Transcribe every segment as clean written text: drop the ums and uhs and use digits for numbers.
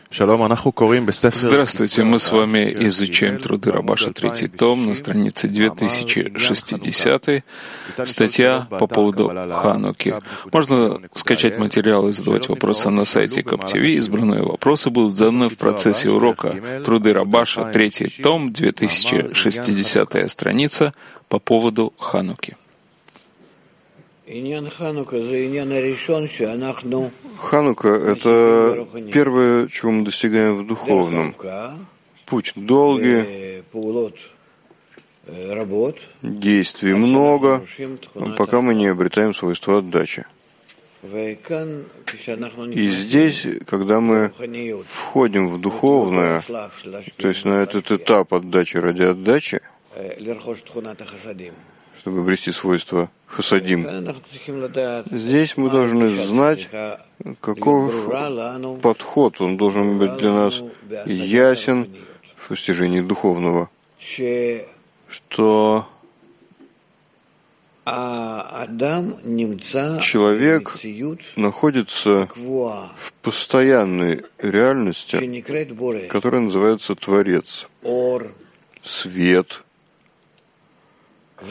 Здравствуйте, мы с вами изучаем труды Рабаша, третий том, на странице 2060, статья по поводу Хануки. Можно скачать материалы и задавать вопросы на сайте КапТВ. Избранные вопросы будут заданы в процессе урока. Труды Рабаша, третий том, 2060 страница по поводу Хануки. Ханука — это первое, чего мы достигаем в духовном. Путь долгий, действий много, пока мы не обретаем свойства отдачи. И здесь, когда мы входим в духовное, то есть на этот этап отдачи ради отдачи, чтобы обрести свойства хасадим, здесь мы должны знать, каков подход, он должен быть для нас ясен в постижении духовного, что человек находится в постоянной реальности, которая называется Творец, свет. И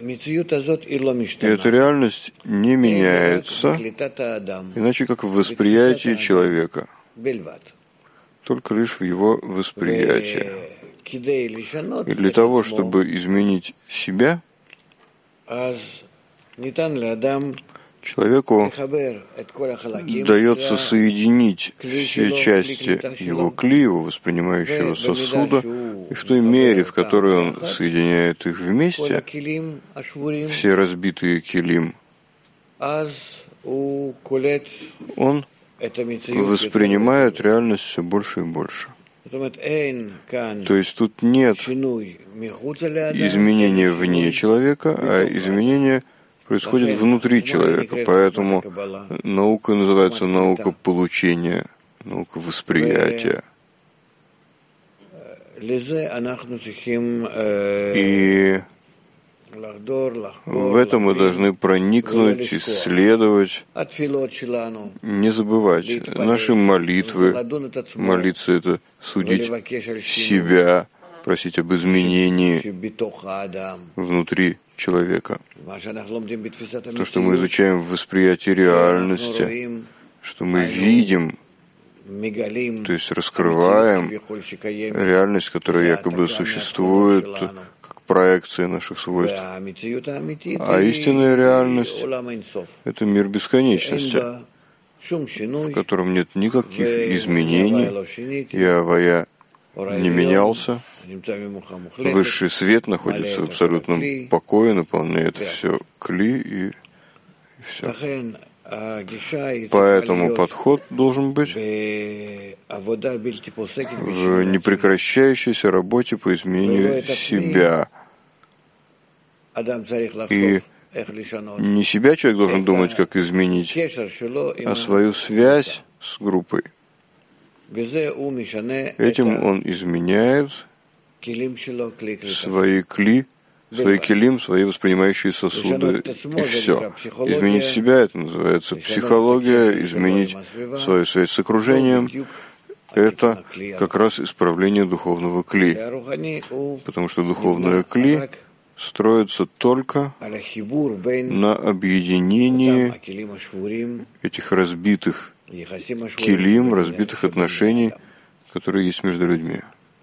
эта реальность не меняется, иначе как в восприятии человека, только лишь в его восприятии. И для того, чтобы изменить себя, человеку дается соединить все части его кли, его воспринимающего сосуда, и в той мере, в которой он соединяет их вместе, все разбитые килим, он воспринимает реальность все больше и больше. То есть тут нет изменения вне человека, а изменения происходит внутри человека. Поэтому наука называется наука получения, наука восприятия. И в этом мы должны проникнуть, исследовать, не забывать наши молитвы. Молиться — это судить себя, просить об изменении внутри человека. То, что мы изучаем в восприятии реальности, что мы видим, то есть раскрываем реальность, которая якобы существует, как проекция наших свойств. А истинная реальность — это мир бесконечности, в котором нет никаких изменений, и Авая не менялся. Высший свет находится в абсолютном покое, наполняет все кли и все. Поэтому подход должен быть в непрекращающейся работе по изменению себя. И не себя человек должен думать, как изменить, а свою связь с группой. Этим он изменяет свои кли, свои килим, свои воспринимающие сосуды, и все. Изменить себя — это называется психология, изменить свою связь с окружением — это как раз исправление духовного кли, потому что духовное кли строится только на объединении этих разбитых килим, разбитых отношений, которые есть между людьми.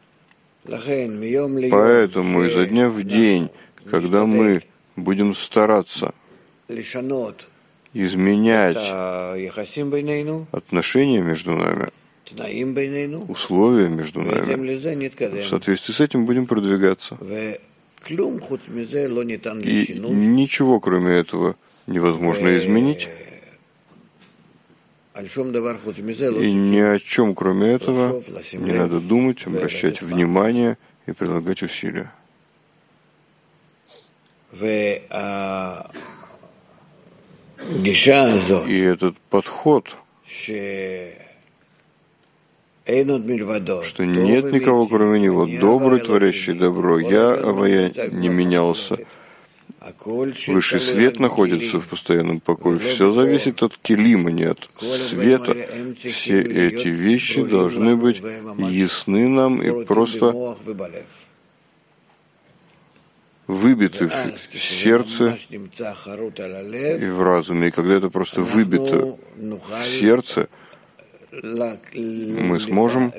Поэтому изо дня в день, когда мы будем стараться изменять отношения между нами, условия между нами, в соответствии с этим будем продвигаться. И ничего, кроме этого, невозможно изменить. И ни о чем, кроме этого, не надо думать, обращать внимание и прилагать усилия. И этот подход, что нет никого, кроме него, добрый, творящий добро, я, Авая, не менялся, Высший свет находится в постоянном покое. Все зависит от килима, не от света. Все эти вещи должны быть ясны нам и просто выбиты в сердце и в разуме. И когда это просто выбито в сердце, мы сможем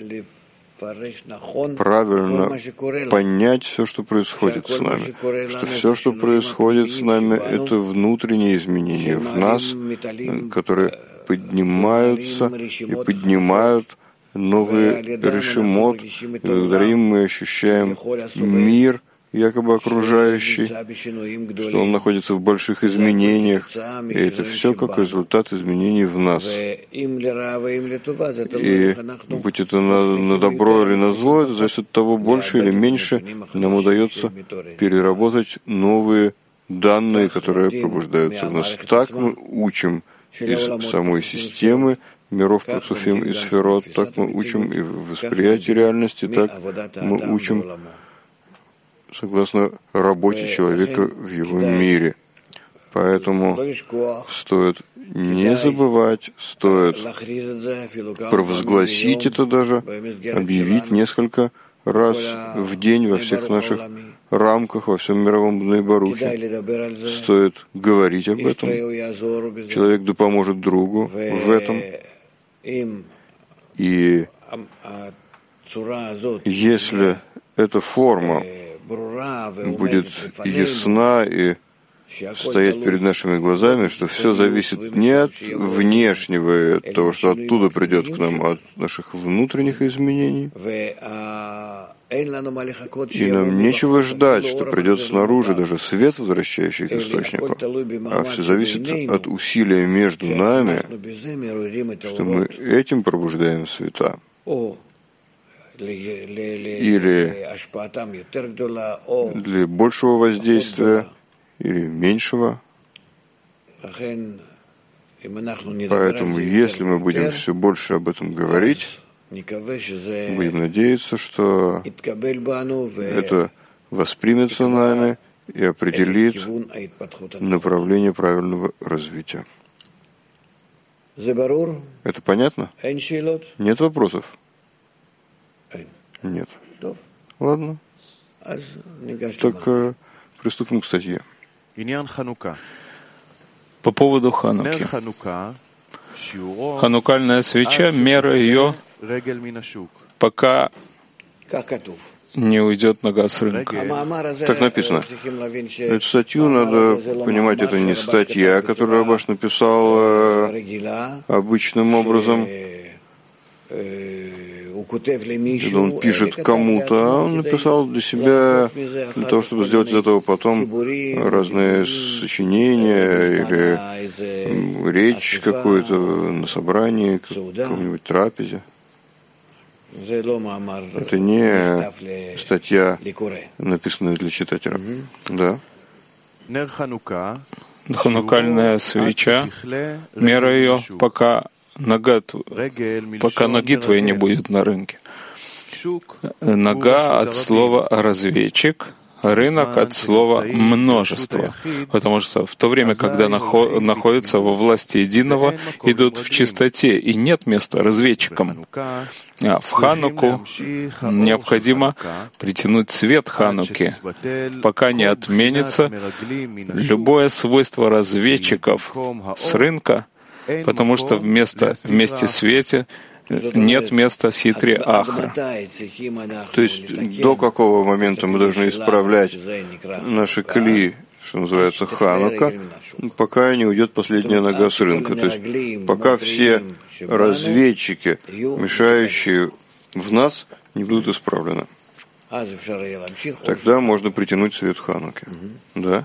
правильно понять все, что происходит с нами. Что все, что происходит с нами, это внутренние изменения в нас, которые поднимаются и поднимают новый решимот. И благодаря им мы ощущаем мир, якобы окружающий, что он находится в больших изменениях, и это все как результат изменений в нас. И будь это на добро или на зло, это зависит от того, больше или меньше нам удается переработать новые данные, которые пробуждаются в нас. Так мы учим из самой системы миров Парцуфим и Сферот, так мы учим и в восприятии реальности, так мы учим согласно работе человека в его мире. Поэтому стоит не забывать, стоит провозгласить это даже, объявить несколько раз в день во всех наших рамках, во всем мировом Бней Барухе. Стоит говорить об этом. Человек да поможет другу в этом. И если эта форма будет ясна и стоять перед нашими глазами, что все зависит не от внешнего, от того, что оттуда придет к нам, а от наших внутренних изменений. И нам нечего ждать, что придет снаружи даже свет, возвращающий к источнику, а все зависит от усилия между нами, что мы этим пробуждаем света. Или для большего воздействия, или меньшего. Поэтому, если мы будем все больше об этом говорить, будем надеяться, что это воспримется нами и определит направление правильного развития. Это понятно? Нет вопросов? Нет. Ладно. Так приступим к статье. По поводу Хануки. Ханукальная свеча, мера ее, пока не уйдет нога с рынка. Так написано. Эту статью надо понимать, это не статья, которую Рабаш написал обычным образом. Когда он пишет кому-то, а он написал для себя, для того, чтобы сделать из этого потом разные сочинения или речь какую-то на собрании, каком-нибудь трапезе. Это не статья, написанная для читателя. Да. Ханукальная свеча, мера ее, пока ноги твои не будет на рынке. Нога от слова «разведчик», рынок от слова «множество», потому что в то время, когда находятся во власти единого, идут в чистоте, и нет места разведчикам. А в Хануку необходимо притянуть свет Хануки, пока не отменится любое свойство разведчиков с рынка, потому что вместе свете нет места ситри ахра. То есть до какого момента мы должны исправлять наши кли, что называется Ханука, пока не уйдет последняя нога с рынка. То есть пока все разведчики, мешающие в нас, не будут исправлены. Тогда можно притянуть свет Хануки. Да?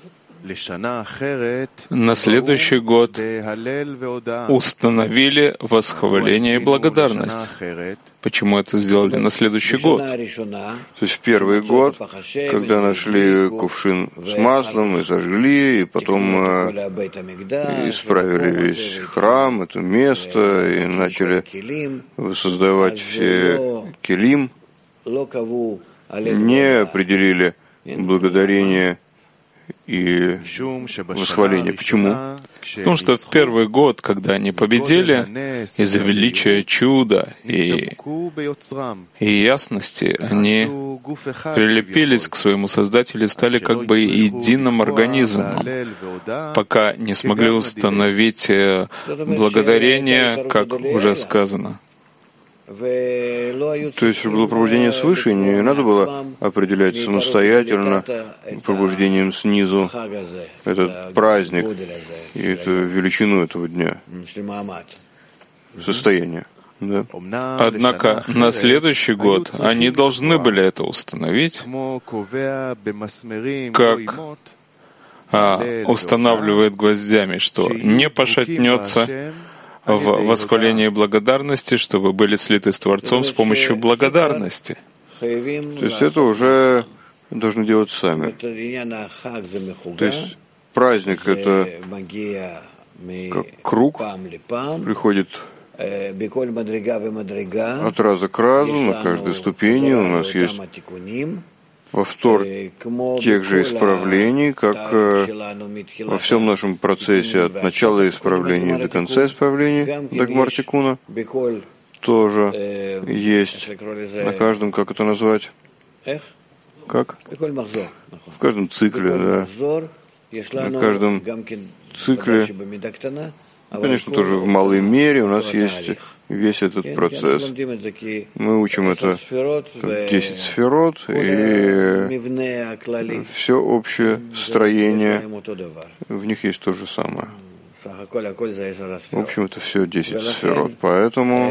На следующий год установили восхваление и благодарность. Почему это сделали на следующий год? То есть в первый год, когда нашли кувшин с маслом и зажгли, и потом исправили весь храм, это место, и начали воссоздавать все келим, не определили благодарение и восхваление. Почему? Потому что в первый год, когда они победили, из-за величия чуда и ясности, они прилепились к своему Создателю и стали как бы единым организмом, пока не смогли установить благодарение, как уже сказано. То есть, чтобы было пробуждение свыше, не надо было определять самостоятельно пробуждением снизу этот праздник и эту величину этого дня, состояние. Да. Однако на следующий год они должны были это установить, как устанавливает гвоздями, что не пошатнется в восхвалении благодарности, чтобы были слиты с Творцом с помощью благодарности. То есть это уже должны делать сами. То есть праздник — это как круг, приходит от раза к разу, на каждой ступени у нас есть повтор тех же исправлений, как во всем нашем процессе от начала исправления до конца исправления, до Гмар-Тикуна, тоже есть на каждом, как это назвать? Как? В каждом цикле, да. На каждом цикле, конечно, тоже в малой мере у нас есть весь этот процесс. Мы учим это как 10 сферот, и все общее строение, в них есть то же самое. В общем, это все 10 сферот. Поэтому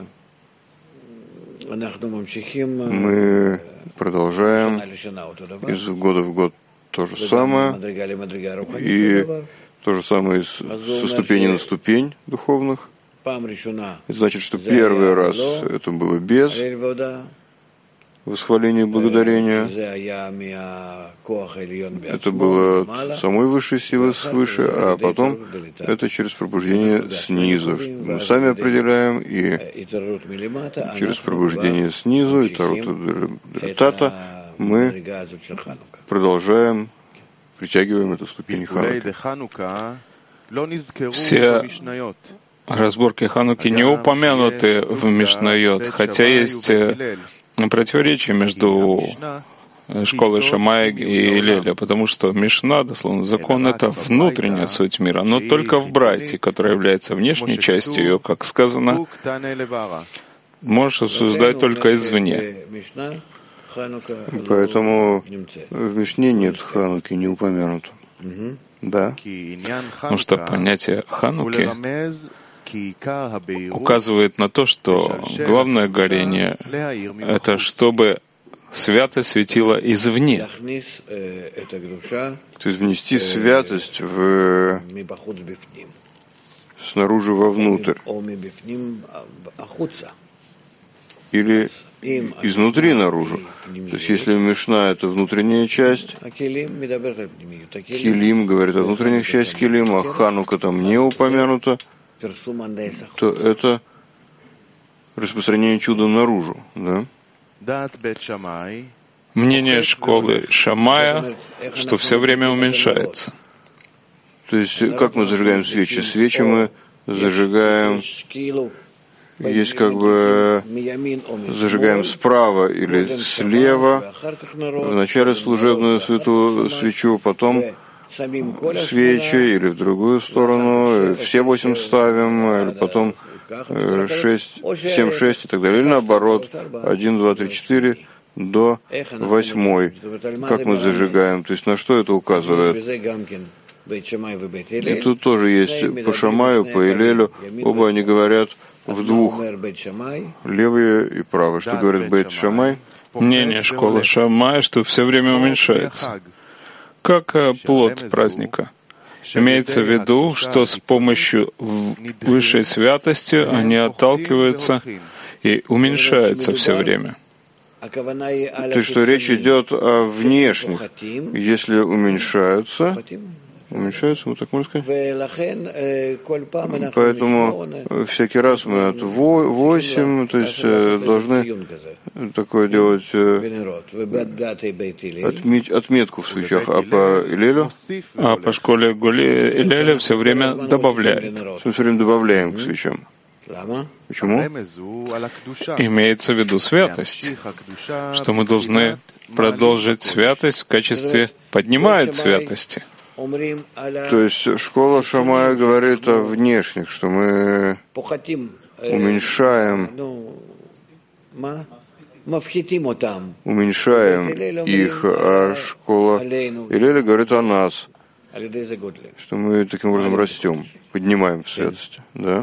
мы продолжаем из года в год то же самое, и то же самое со ступени на ступень духовных. Значит, что первый раз это было без восхваления и благодарения. Это было от самой высшей силы свыше, а потом это через пробуждение снизу. Мы сами определяем, и через пробуждение снизу, и Тарут мы продолжаем, притягиваем эту ступень Хануки. Все разборки Хануки не упомянуты в Мишнайот, хотя есть противоречие между школой Шамая и Илеля, потому что Мишна, дословно закон, это внутренняя суть мира, но только в брайте, которая является внешней частью ее, как сказано, можешь осуждать только извне. Поэтому в Мишне нет Хануки, не упомянуто. Да. Потому что понятие Хануки указывает на то, что главное горение — это чтобы святость светила извне. То есть внести святость снаружи вовнутрь. Или изнутри наружу. То есть если Мишна — это внутренняя часть, Килим говорит о внутренних частях Килим, а Ханука там не упомянуто, то это распространение чуда наружу. Да? Мнение школы Шамая, что все время уменьшается. То есть как мы зажигаем свечи? Свечи мы зажигаем, есть как бы зажигаем справа или слева, вначале служебную свечу, потом свечи, или в другую сторону, все 8 ставим, или потом 6, 7, 6 и так далее, или наоборот, 1, 2, 3, 4 до 8. Как мы зажигаем, то есть на что это указывает? И тут тоже есть по Шамаю, по Илелю, оба они говорят в двух, левые и правые. Что говорит Бейт Шамай? Мнение школы Шамая, что все время уменьшается. Как плод праздника. Имеется в виду, что с помощью высшей святости они отталкиваются и уменьшаются все время. То есть, что речь идет о внешних. Если уменьшаются, уменьшаются, вот так можно сказать. Поэтому всякий раз мы от 8, то есть должны такое делать отметку в свечах, а по Илелю? А по школе Илеля все время добавляет. Мы все время добавляем к свечам. Почему? Имеется в виду святость, что мы должны продолжить святость в качестве поднимает святости. То есть школа Шамая говорит о внешних, что мы уменьшаем их, а школа Илеля говорит о нас, что мы таким образом растем, поднимаем в святости. Да?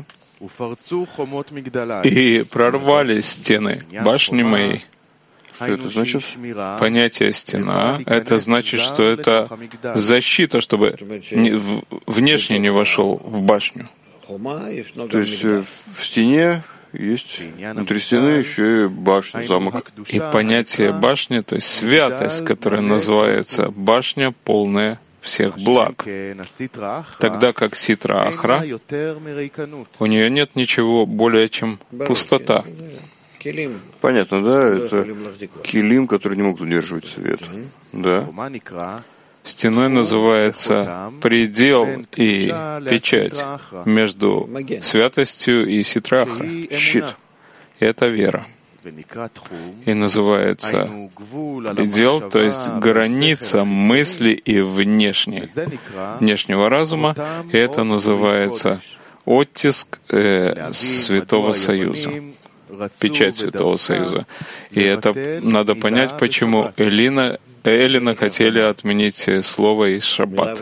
И прорвались стены башни моей. Что это значит? Понятие «стена» — это значит, что это защита, чтобы внешне не вошел в башню. То есть в стене есть внутри стены еще и башня, замок. И понятие башни, то есть святость, которая называется башня, полная всех благ. Тогда как Ситра Ахра, у нее нет ничего более, чем пустота. Понятно, да? Это килим, который не могут удерживать свет. Да. Стеной называется предел и печать между святостью и Ситрахра. Щит. Это вера. И называется предел, то есть граница мысли и внешнего разума. И это называется оттиск Святого Союза. Печать Святого Союза. И это надо понять, почему Эллина хотели отменить слово из Шаббат.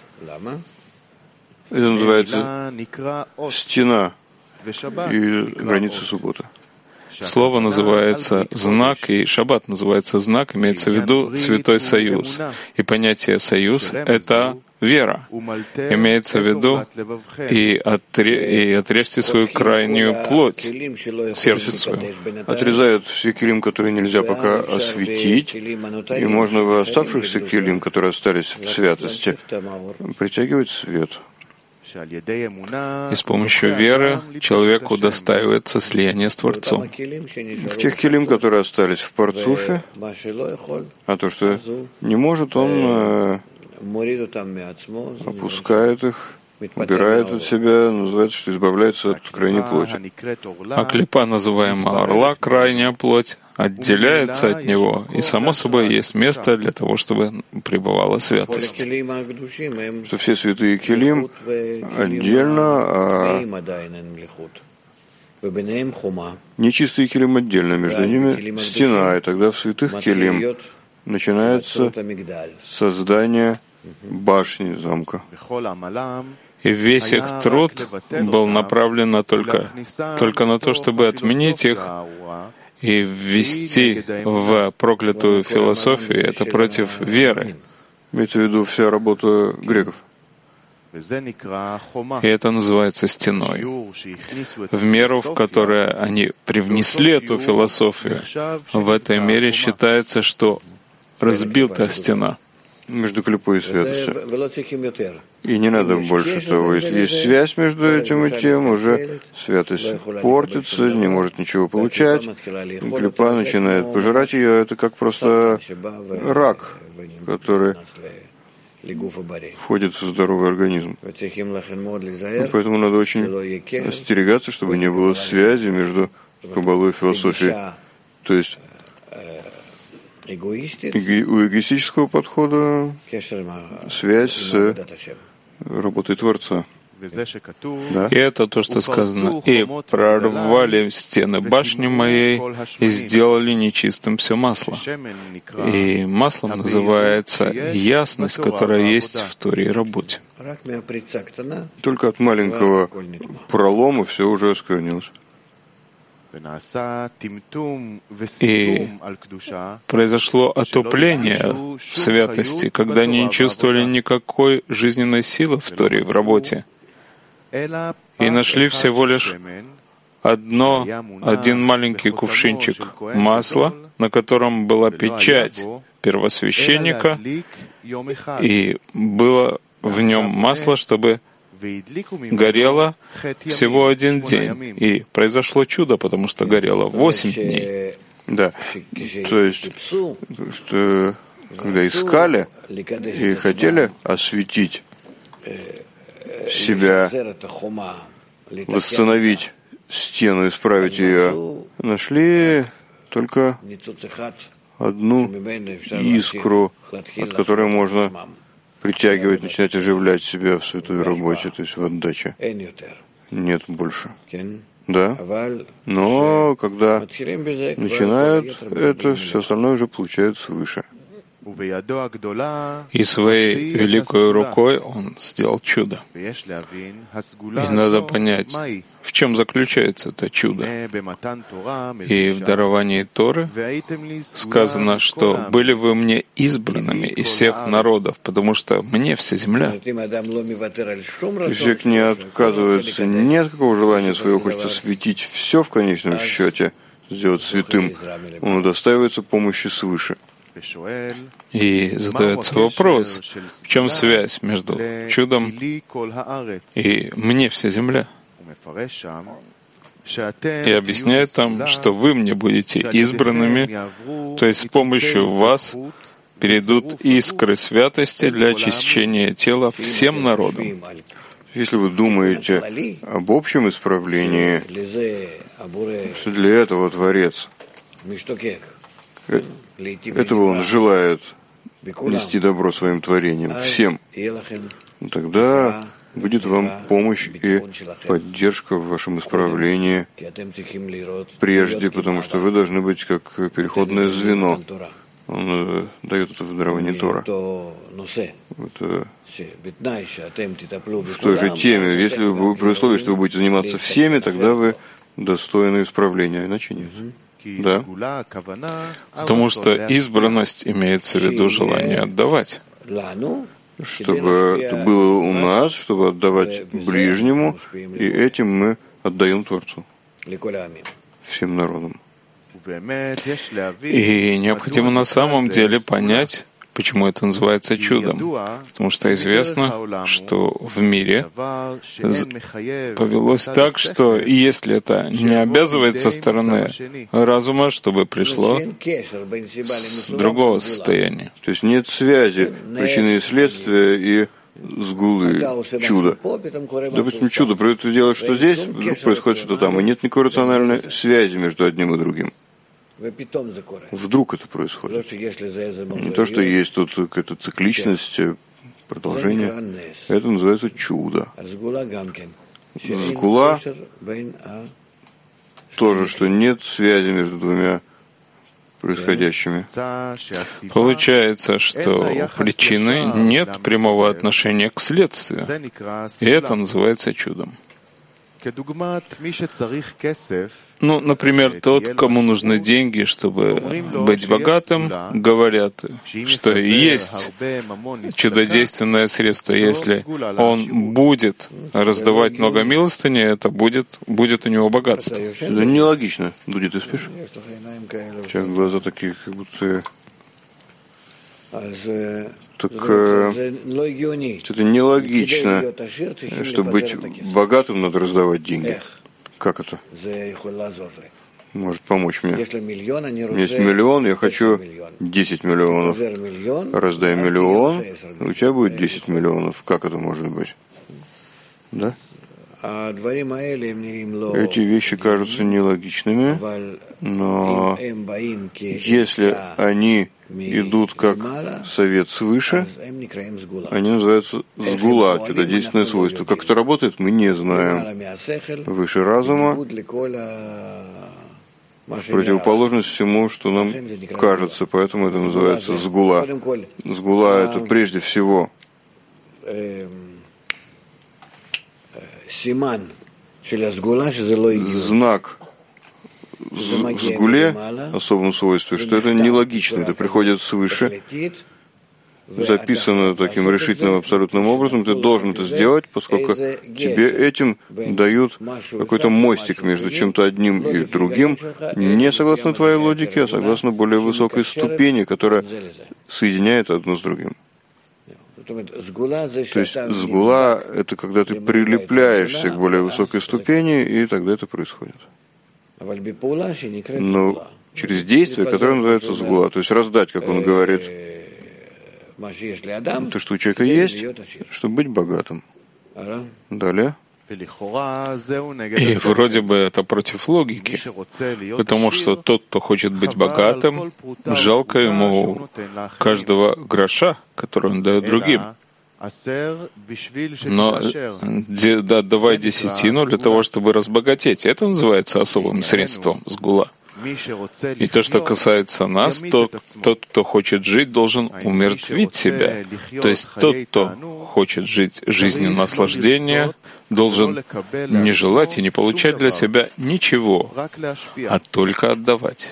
Это называется стена и граница субботы. Слово называется знак, и Шаббат называется знак, имеется в виду Святой Союз. И понятие «союз» — это вера. Имеется в виду и отрежьте свою крайнюю плоть, сердце свое. Отрезают все килим, которые нельзя пока осветить, и можно в оставшихся килим, которые остались в святости, притягивать свет. И с помощью веры человеку удостаивается слияние с Творцом. В тех килим, которые остались в Парцуфе, а то, что не может, он опускает их, убирает от себя, называется, что избавляется от крайней плоти. А клипа, называемая орла, крайняя плоть, отделяется от него, и само собой есть место для того, чтобы пребывала святость. Что все святые килим отдельно, а нечистые килим отдельно, между ними стена, и тогда в святых килим начинается создание башни замка. И весь их труд был направлен только на то, чтобы отменить их и ввести в проклятую философию. Это против веры. Имеется в виду вся работа греков. И это называется стеной. В меру, в которой они привнесли эту философию, в этой мере считается, что разбита стена между клипой и святостью. И не надо больше того. Если есть связь между этим и тем, уже святость портится, не может ничего получать. И клипа начинает пожирать ее. Это как просто рак, который входит в здоровый организм. Поэтому надо очень остерегаться, чтобы не было связи между каббалой и философией. То есть у эгоистического подхода связь с работой Творца. Да? И это то, что сказано. «И прорвали стены башни моей, и сделали нечистым все масло». И маслом называется ясность, которая есть в Торе и работе. Только от маленького пролома все уже осквернилось. И произошло отупление в святости, когда они не чувствовали никакой жизненной силы в Торе, в работе. И нашли всего лишь один маленький кувшинчик масла, на котором была печать первосвященника, и было в нем масло, чтобы горело всего 1 день. И произошло чудо, потому что горело 8 дней. Да, то есть, что когда искали и хотели осветить себя, восстановить стену, исправить ее, нашли только одну искру, от которой можно притягивать, начинать оживлять себя в святой работе, то есть в отдаче. Нет больше. Да, но когда начинают это, все остальное уже получается выше. И своей великой рукой он сделал чудо. И надо понять, в чем заключается это чудо. И в даровании Торы сказано, что были вы мне избранными из всех народов, потому что мне вся земля. Человек не отказывается ни от какого желания своего, хочет осветить все в конечном счете, сделать святым. Он удостаивается помощи свыше. И задается вопрос, в чем связь между чудом и «мне вся земля». И объясняет там, что вы мне будете избранными, то есть с помощью вас перейдут искры святости для очищения тела всем народам. Если вы думаете об общем исправлении, что для этого Творец, этого Он желает нести добро своим творением, всем, тогда будет вам помощь и поддержка в вашем исправлении прежде, потому что вы должны быть как переходное звено. Он дает это в даровании Тора. Это в той же теме. Если вы, при условии, что вы будете заниматься всеми, тогда вы достойны исправления, иначе нет. Да. Потому что избранность имеется в виду желание отдавать. Чтобы это было у нас, чтобы отдавать ближнему, и этим мы отдаем Творцу, всем народам. И необходимо на самом деле понять, почему это называется чудом. Потому что известно, что в мире повелось так, что если это не обязывает со стороны разума, чтобы пришло с другого состояния. То есть нет связи причины и следствия и сгулы чуда. Допустим, чудо делает, что здесь, вдруг происходит что-то там, и нет никакой рациональной связи между одним и другим. Вдруг это происходит. Не то, что есть тут какая-то цикличность, продолжение. Это называется чудо. Сгула тоже, что нет связи между двумя происходящими. Получается, что у причины нет прямого отношения к следствию. И это называется чудом. Ну, например, тот, кому нужны деньги, чтобы быть богатым, говорят, что есть чудодейственное средство. Если он будет раздавать много милостыни, это будет у него богатство. Это нелогично. Дуди, ты спишь? У тебя глаза такие, как будто... Так это нелогично, чтобы быть богатым, надо раздавать деньги. Как это? Может помочь мне. Есть миллион, я хочу 10 миллионов. Раздай миллион, у тебя будет 10 миллионов. Как это может быть? Да? Эти вещи кажутся нелогичными, но если они идут как совет свыше, они называются сгула, чудодейственное свойство. Как это работает, мы не знаем. Выше разума, противоположность всему, что нам кажется, поэтому это называется сгула. Сгула — это прежде всего знак в сгуле, особом свойстве, что это нелогично, это приходит свыше, записано таким решительным абсолютным образом, ты должен это сделать, поскольку тебе этим дают какой-то мостик между чем-то одним и другим, не согласно твоей логике, а согласно более высокой ступени, которая соединяет одно с другим. То есть сгула — это когда ты прилепляешься к более высокой ступени, и тогда это происходит. Но через действие, которое называется сгула, то есть раздать, как он говорит, то, что у человека есть, чтобы быть богатым. Далее. И вроде бы это против логики, потому что тот, кто хочет быть богатым, жалко ему каждого гроша, который он дает другим. Но отдавай десятину для того, чтобы разбогатеть. Это называется особым средством сгула. И то, что касается нас, тот, кто хочет жить, должен умертвить себя. То есть тот, кто хочет жить жизнью наслаждения, должен не желать и не получать для себя ничего, а только отдавать.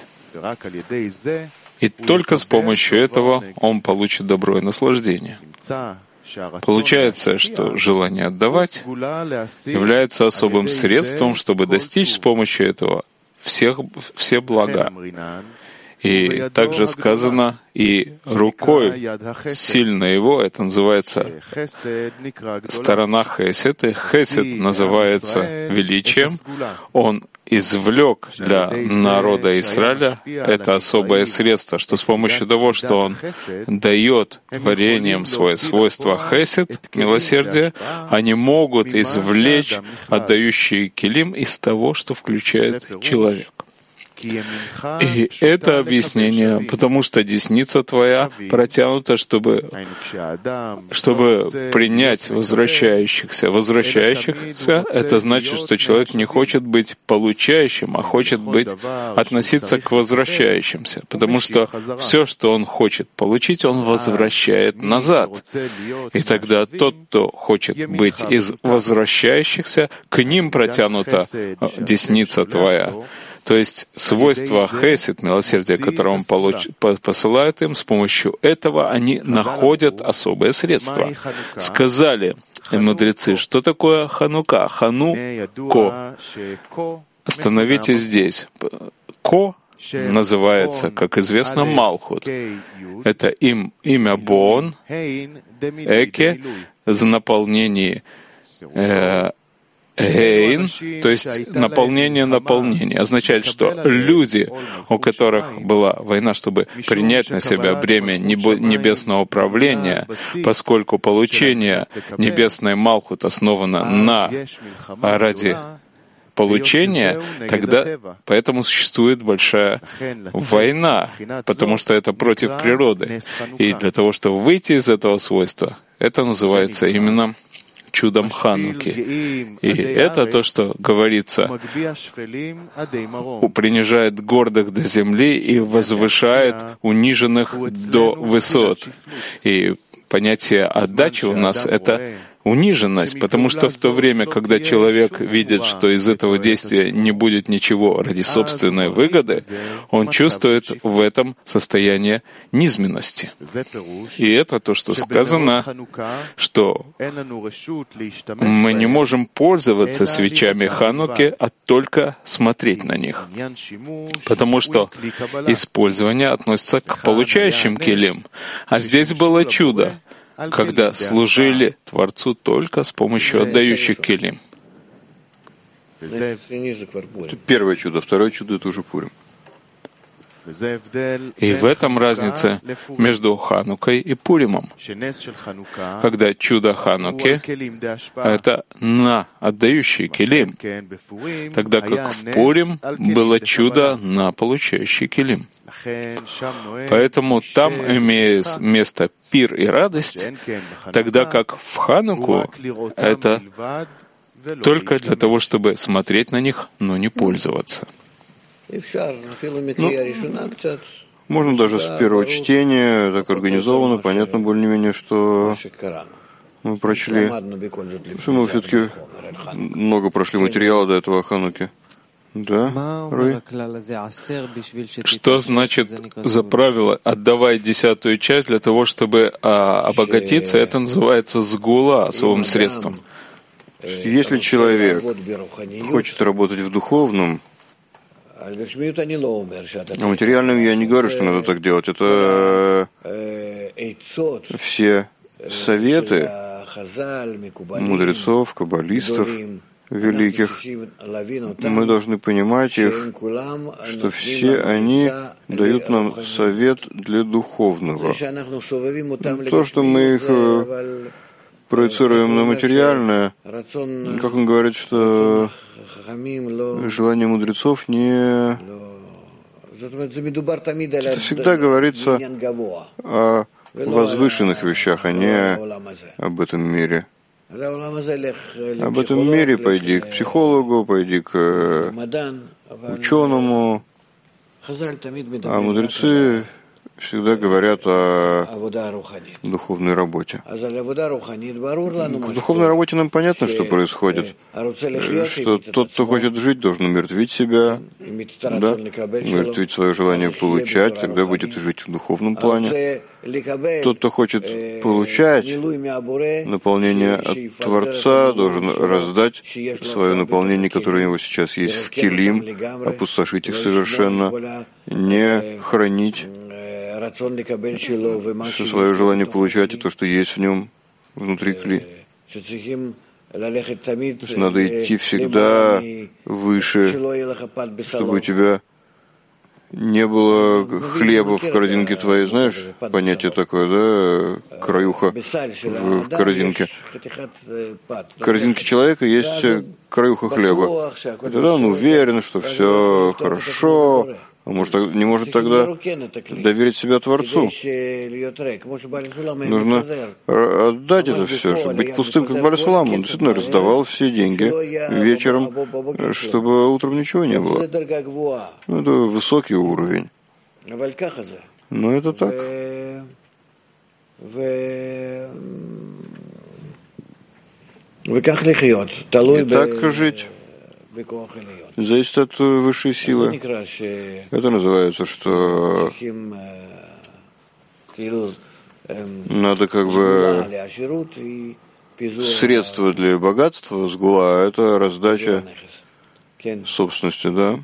И только с помощью этого он получит добро и наслаждение. Получается, что желание отдавать является особым средством, чтобы достичь с помощью этого все блага. И также сказано, и рукой сильно его, это называется сторона хесед, и хесед называется величием. Он извлек для народа Израиля это особое средство, что с помощью того, что он дает творениям свое свойство хесед, милосердие, они могут извлечь отдающие килим из того, что включает человек. И это объяснение, потому что десница твоя протянута, чтобы принять возвращающихся. Возвращающихся — это значит, что человек не хочет быть получающим, а хочет относиться к возвращающимся, потому что все, что он хочет получить, он возвращает назад. И тогда тот, кто хочет быть из возвращающихся, к ним протянута десница твоя. То есть свойства хесед, милосердия, которое он посылает им, с помощью этого они находят особое средство. Сказали мудрецы, что такое ханука? Хануко. Остановитесь здесь. Ко называется, как известно, Малхут. Это имя Бон, Эке, за наполнение Эйн, то есть наполнение, означает, что люди, у которых была война, чтобы принять на себя бремя небесного управления, поскольку получение небесной Малхут основано ради получения, тогда поэтому существует большая война, потому что это против природы. И для того, чтобы выйти из этого свойства, это называется именно чудом Хануки. И это то, что говорится, принижает гордых до земли и возвышает униженных до высот. И понятие отдачи у нас — это униженность, потому что в то время, когда человек видит, что из этого действия не будет ничего ради собственной выгоды, он чувствует в этом состояние низменности. И это то, что сказано, что мы не можем пользоваться свечами Хануки, а только смотреть на них, потому что использование относится к получающим келим, а здесь было чудо, когда служили Творцу только с помощью отдающих келим. Это первое чудо. Второе чудо — это уже Пурим. И в этом разница между Ханукой и Пуримом. Когда чудо Хануки — это на отдающий келим, тогда как в Пурим было чудо на получающий келим. Поэтому там имеет место пир и радость, тогда как в Хануку это только для того, чтобы смотреть на них, но не пользоваться. Можно даже с первого чтения, так организовано, понятно более-менее, что мы прочли, что мы все-таки много прошли материала до этого о Хануке. Да, Руи? Что значит за правило «отдавай 10-ю часть для того, чтобы обогатиться»? Это называется сгула, особым средством. Если человек хочет работать в духовном, о материальном я не говорю, что надо так делать. Это все советы мудрецов, каббалистов великих, мы должны понимать их, что все они дают нам совет для духовного. То, что мы их проецируем на материальное, как он говорит, что желание мудрецов не... Это всегда говорится о возвышенных вещах, а не об этом мире. Об этом мире пойди к психологу, пойди к ученому, а мудрецы всегда говорят о духовной работе. В духовной работе нам понятно, что происходит, что тот, кто хочет жить, должен умертвить себя, да? Умертвить свое желание получать, тогда будет жить в духовном плане. Тот, кто хочет получать наполнение от Творца, должен раздать свое наполнение, которое у него сейчас есть в килим, опустошить их совершенно, не хранить все свое желание получать и то, что есть в нем внутри кли. То есть надо идти всегда выше, чтобы у тебя не было хлеба в корзинке твоей. Знаешь, понятие такое, да? Краюха в корзинке. В корзинке человека есть краюха хлеба. И тогда он уверен, что все хорошо, а не может тогда доверить себя Творцу. Нужно отдать это все, чтобы быть пустым, как Бааль Сулам. Он действительно раздавал все деньги вечером, чтобы утром ничего не было. Это высокий уровень. Но это так. И так жить зависит от высшей силы. Это называется, что надо как бы средства для богатства, сгула, это раздача собственности, да?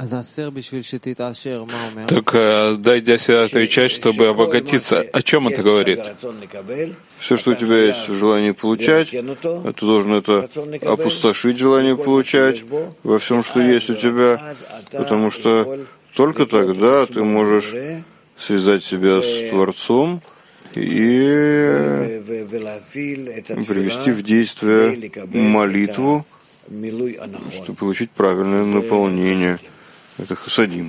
Так дай Дяся отвечать, чтобы обогатиться. О чем это говорит? Все, что у тебя есть в желании получать, ты должен это опустошить желание получать во всем, что есть у тебя, потому что только тогда ты можешь связать себя с Творцом и привести в действие молитву, чтобы получить правильное наполнение. Это хасадим.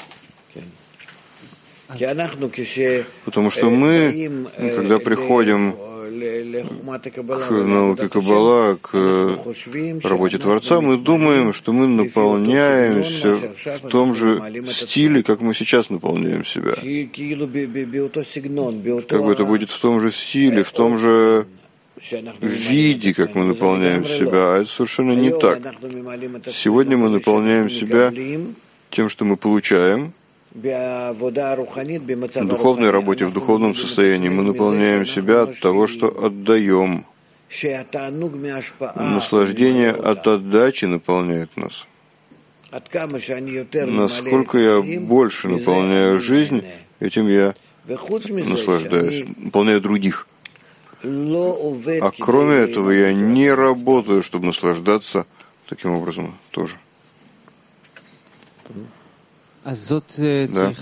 Потому что мы, когда приходим к науке Каббала, к работе Творца, мы думаем, что мы наполняемся в том же стиле, как мы сейчас наполняем себя. Как бы это будет в том же стиле, в том же виде, как мы наполняем себя, а это совершенно не так. Сегодня мы наполняем себя тем, что мы получаем. В духовной работе, в духовном состоянии мы наполняем себя от того, что отдаем. Наслаждение от отдачи наполняет нас. Насколько я больше наполняю жизнь, этим я наслаждаюсь, наполняю других. А кроме этого я не работаю, чтобы наслаждаться таким образом тоже. Да.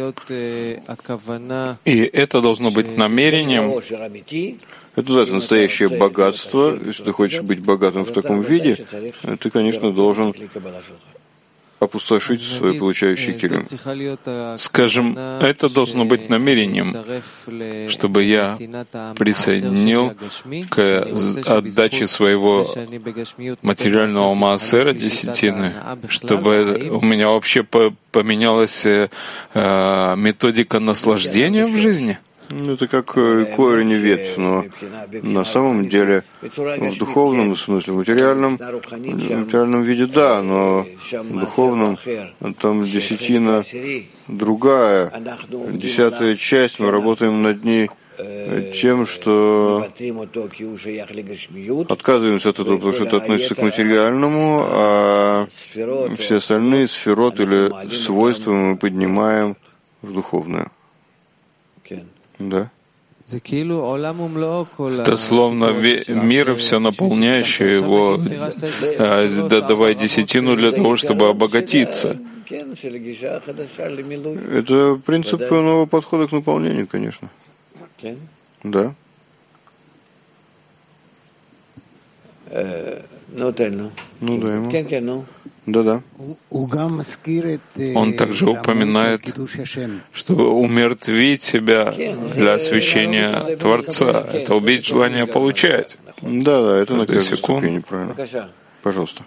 И это должно быть намерением. Это называется настоящее богатство. Если ты хочешь быть богатым в таком виде, ты, конечно, должен опустошить свой получающий килим. Скажем, это должно быть намерением, чтобы я присоединил к отдаче своего материального маасера десятины, чтобы у меня вообще поменялась методика наслаждения в жизни. Это как корень и ветвь, но на самом деле в духовном смысле, в материальном виде да, но в духовном там десятина другая, 10-я часть, мы работаем над ней тем, что отказываемся от этого, потому что это относится к материальному, а все остальные сферот или свойства мы поднимаем в духовное. Да. Это словно мир, все наполняющее его, давай десятину для того, чтобы обогатиться. Это принцип нового подхода к наполнению, конечно. Да. Ну дай ему. Да. Он также упоминает, чтобы умертвить себя для освящения Творца. Это убить желание получать. Да, это на каждой ступени, правильно. Пожалуйста.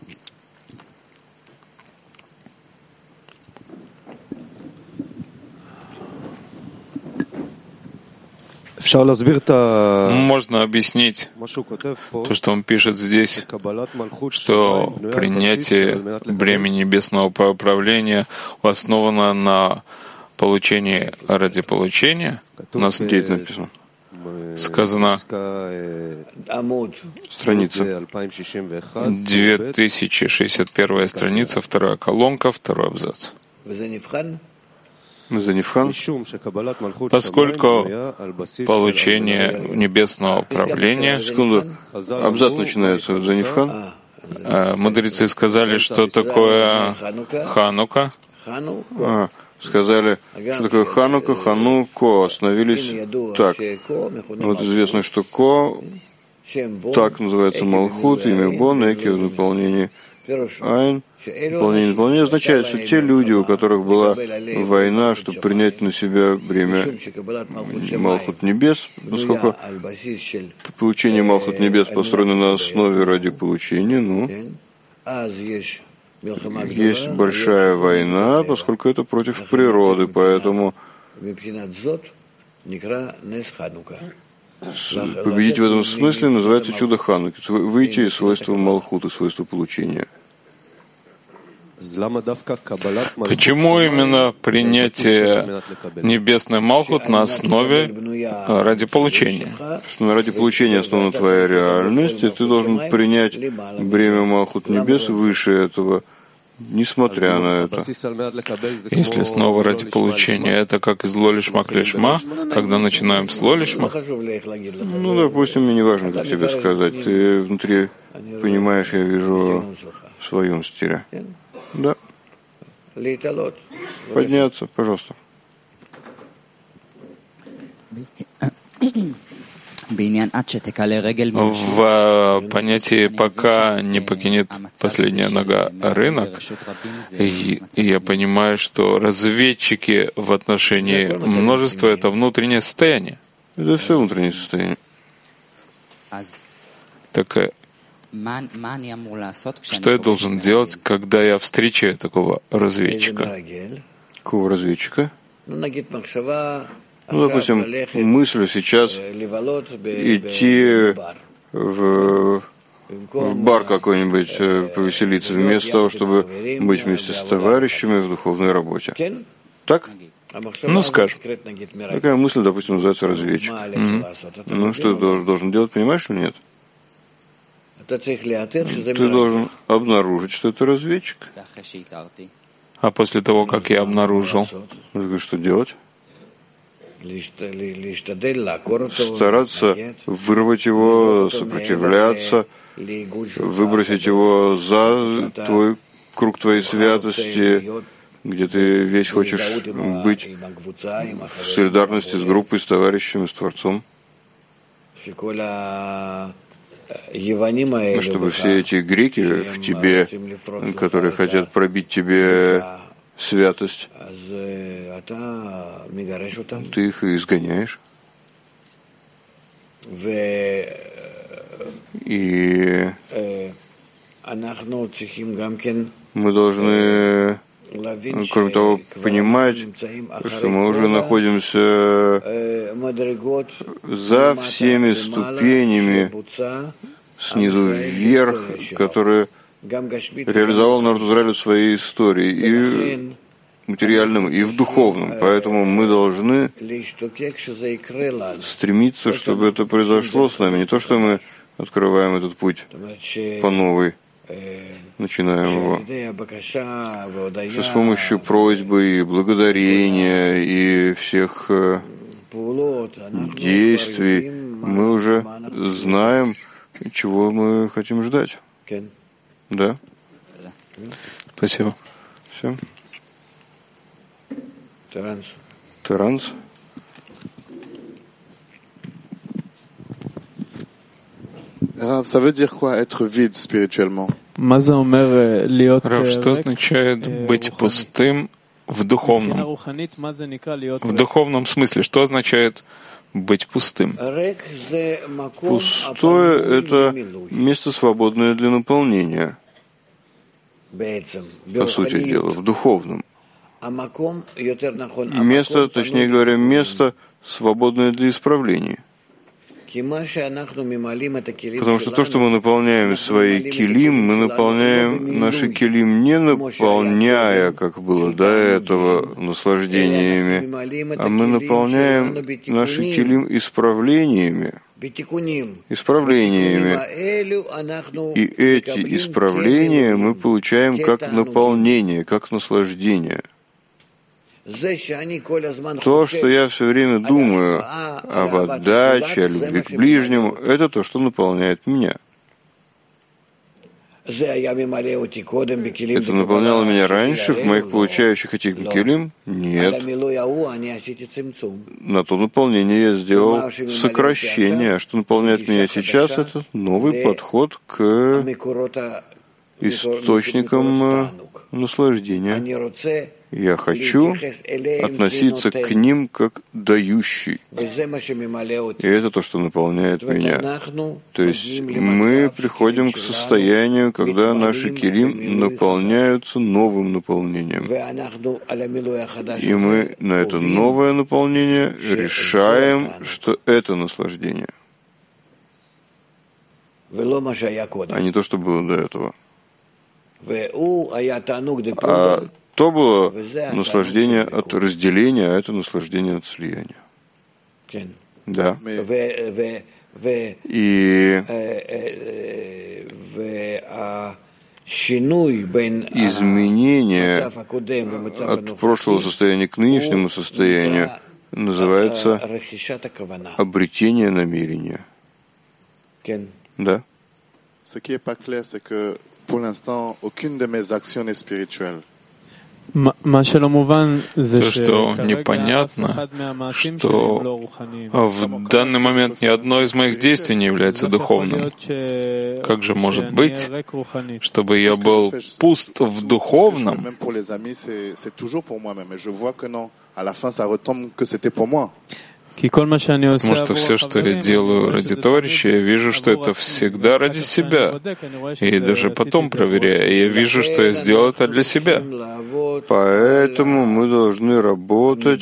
Можно объяснить то, что он пишет здесь, что принятие бремени небесного правления основано на получении ради получения. У нас здесь написано. Сказано, страница 2061 страница, вторая колонка, второй абзац. Поскольку получение небесного правления... Секунду. Абзац начинается в Занифхан. Мудрецы сказали, что такое Ханука. Сказали, что такое Ханука, Хануко. Остановились так. Вот известно, что Ко, так называется Малхут, имя Бон, Эки в наполнении Айн. Наполнение означает, что те люди, у которых была война, чтобы принять на себя бремя Малхут Небес, поскольку получение Малхут Небес построено на основе ради получения, есть большая война, поскольку это против природы, поэтому победить в этом смысле называется чудо Хануки, выйти из свойства Малхута, свойства получения. Почему именно принятие небесной Малхут на основе ради получения? Что ради получения основана твоя реальность, и ты должен принять бремя Малхут Небес выше этого, несмотря на это. Если снова ради получения, это как из ло-лишма к лишма, когда начинаем с ло-лишма? Допустим, мне не важно, как тебе сказать. Ты внутри понимаешь, я вижу в своем стиле. Да. Подняться, пожалуйста. В понятии «пока не покинет последняя нога рынок», и я понимаю, что разведчики в отношении множества — это внутреннее состояние. Это все внутреннее состояние. Так что я должен делать, когда я встречаю такого разведчика? Какого разведчика? Допустим, мысль сейчас идти в бар какой-нибудь, повеселиться, вместо того, чтобы быть вместе с товарищами в духовной работе. Так? Скажем. Такая мысль, допустим, называется разведчик. Что ты должен делать, понимаешь или нет? Ты должен обнаружить, что это разведчик. А после того, как я обнаружил, что делать? Стараться вырвать его, сопротивляться, выбросить его за твой круг твоей святости, где ты весь хочешь быть в солидарности с группой, с товарищами, с Творцом. Чтобы все эти греки в тебе, которые хотят пробить тебе святость, ты их изгоняешь. И мы должны, кроме того, понимать, что мы уже находимся за всеми ступенями снизу вверх, которые реализовал народ Израиля в своей истории, и в материальном, и в духовном. Поэтому мы должны стремиться, чтобы это произошло с нами. Не то, что мы открываем этот путь по новой, начинаем его, что с помощью просьбы и благодарения и всех действий мы уже знаем, чего мы хотим ждать. Да? Спасибо. Все. Таранс. Рав, ça veut dire quoi être vide spirituellement? Рав, что означает быть пустым в духовном? В духовном смысле, что означает быть пустым? Пустое — это место, свободное для наполнения. По сути дела, в духовном. Место, точнее говоря, место, свободное для исправления. Потому что то, что мы наполняем свои килим, мы наполняем наши килим не наполняя, как было до этого, наслаждениями, а мы наполняем наши килим исправлениями. И эти исправления мы получаем как наполнение, как наслаждение. То, что я все время думаю об отдаче, о любви к ближнему, это то, что наполняет меня. Это наполняло меня раньше, в моих получающих этих килим? Нет. На то наполнение я сделал сокращение. А что наполняет меня сейчас, это новый подход к источникам наслаждения. Я хочу относиться к ним как дающий. И это то, что наполняет меня. То есть мы приходим к состоянию, когда наши килим наполняются новым наполнением. И мы на это новое наполнение решаем, что это наслаждение, а не то, что было до этого. А то было наслаждение от разделения, а это наслаждение от слияния. Да. И изменение от прошлого состояния к нынешнему состоянию называется обретение намерения. Да. Ce qui est pas clair, c'est que pour l'instant, aucune de mes actions n'est spirituelle. То, что непонятно, что в данный момент ни одно из моих действий не является духовным. Как же может быть, чтобы я был пуст в духовном? Потому что все, что я делаю ради товарища, я вижу, что это всегда ради себя. И даже потом проверяя, я вижу, что я сделал это для себя. Поэтому мы должны работать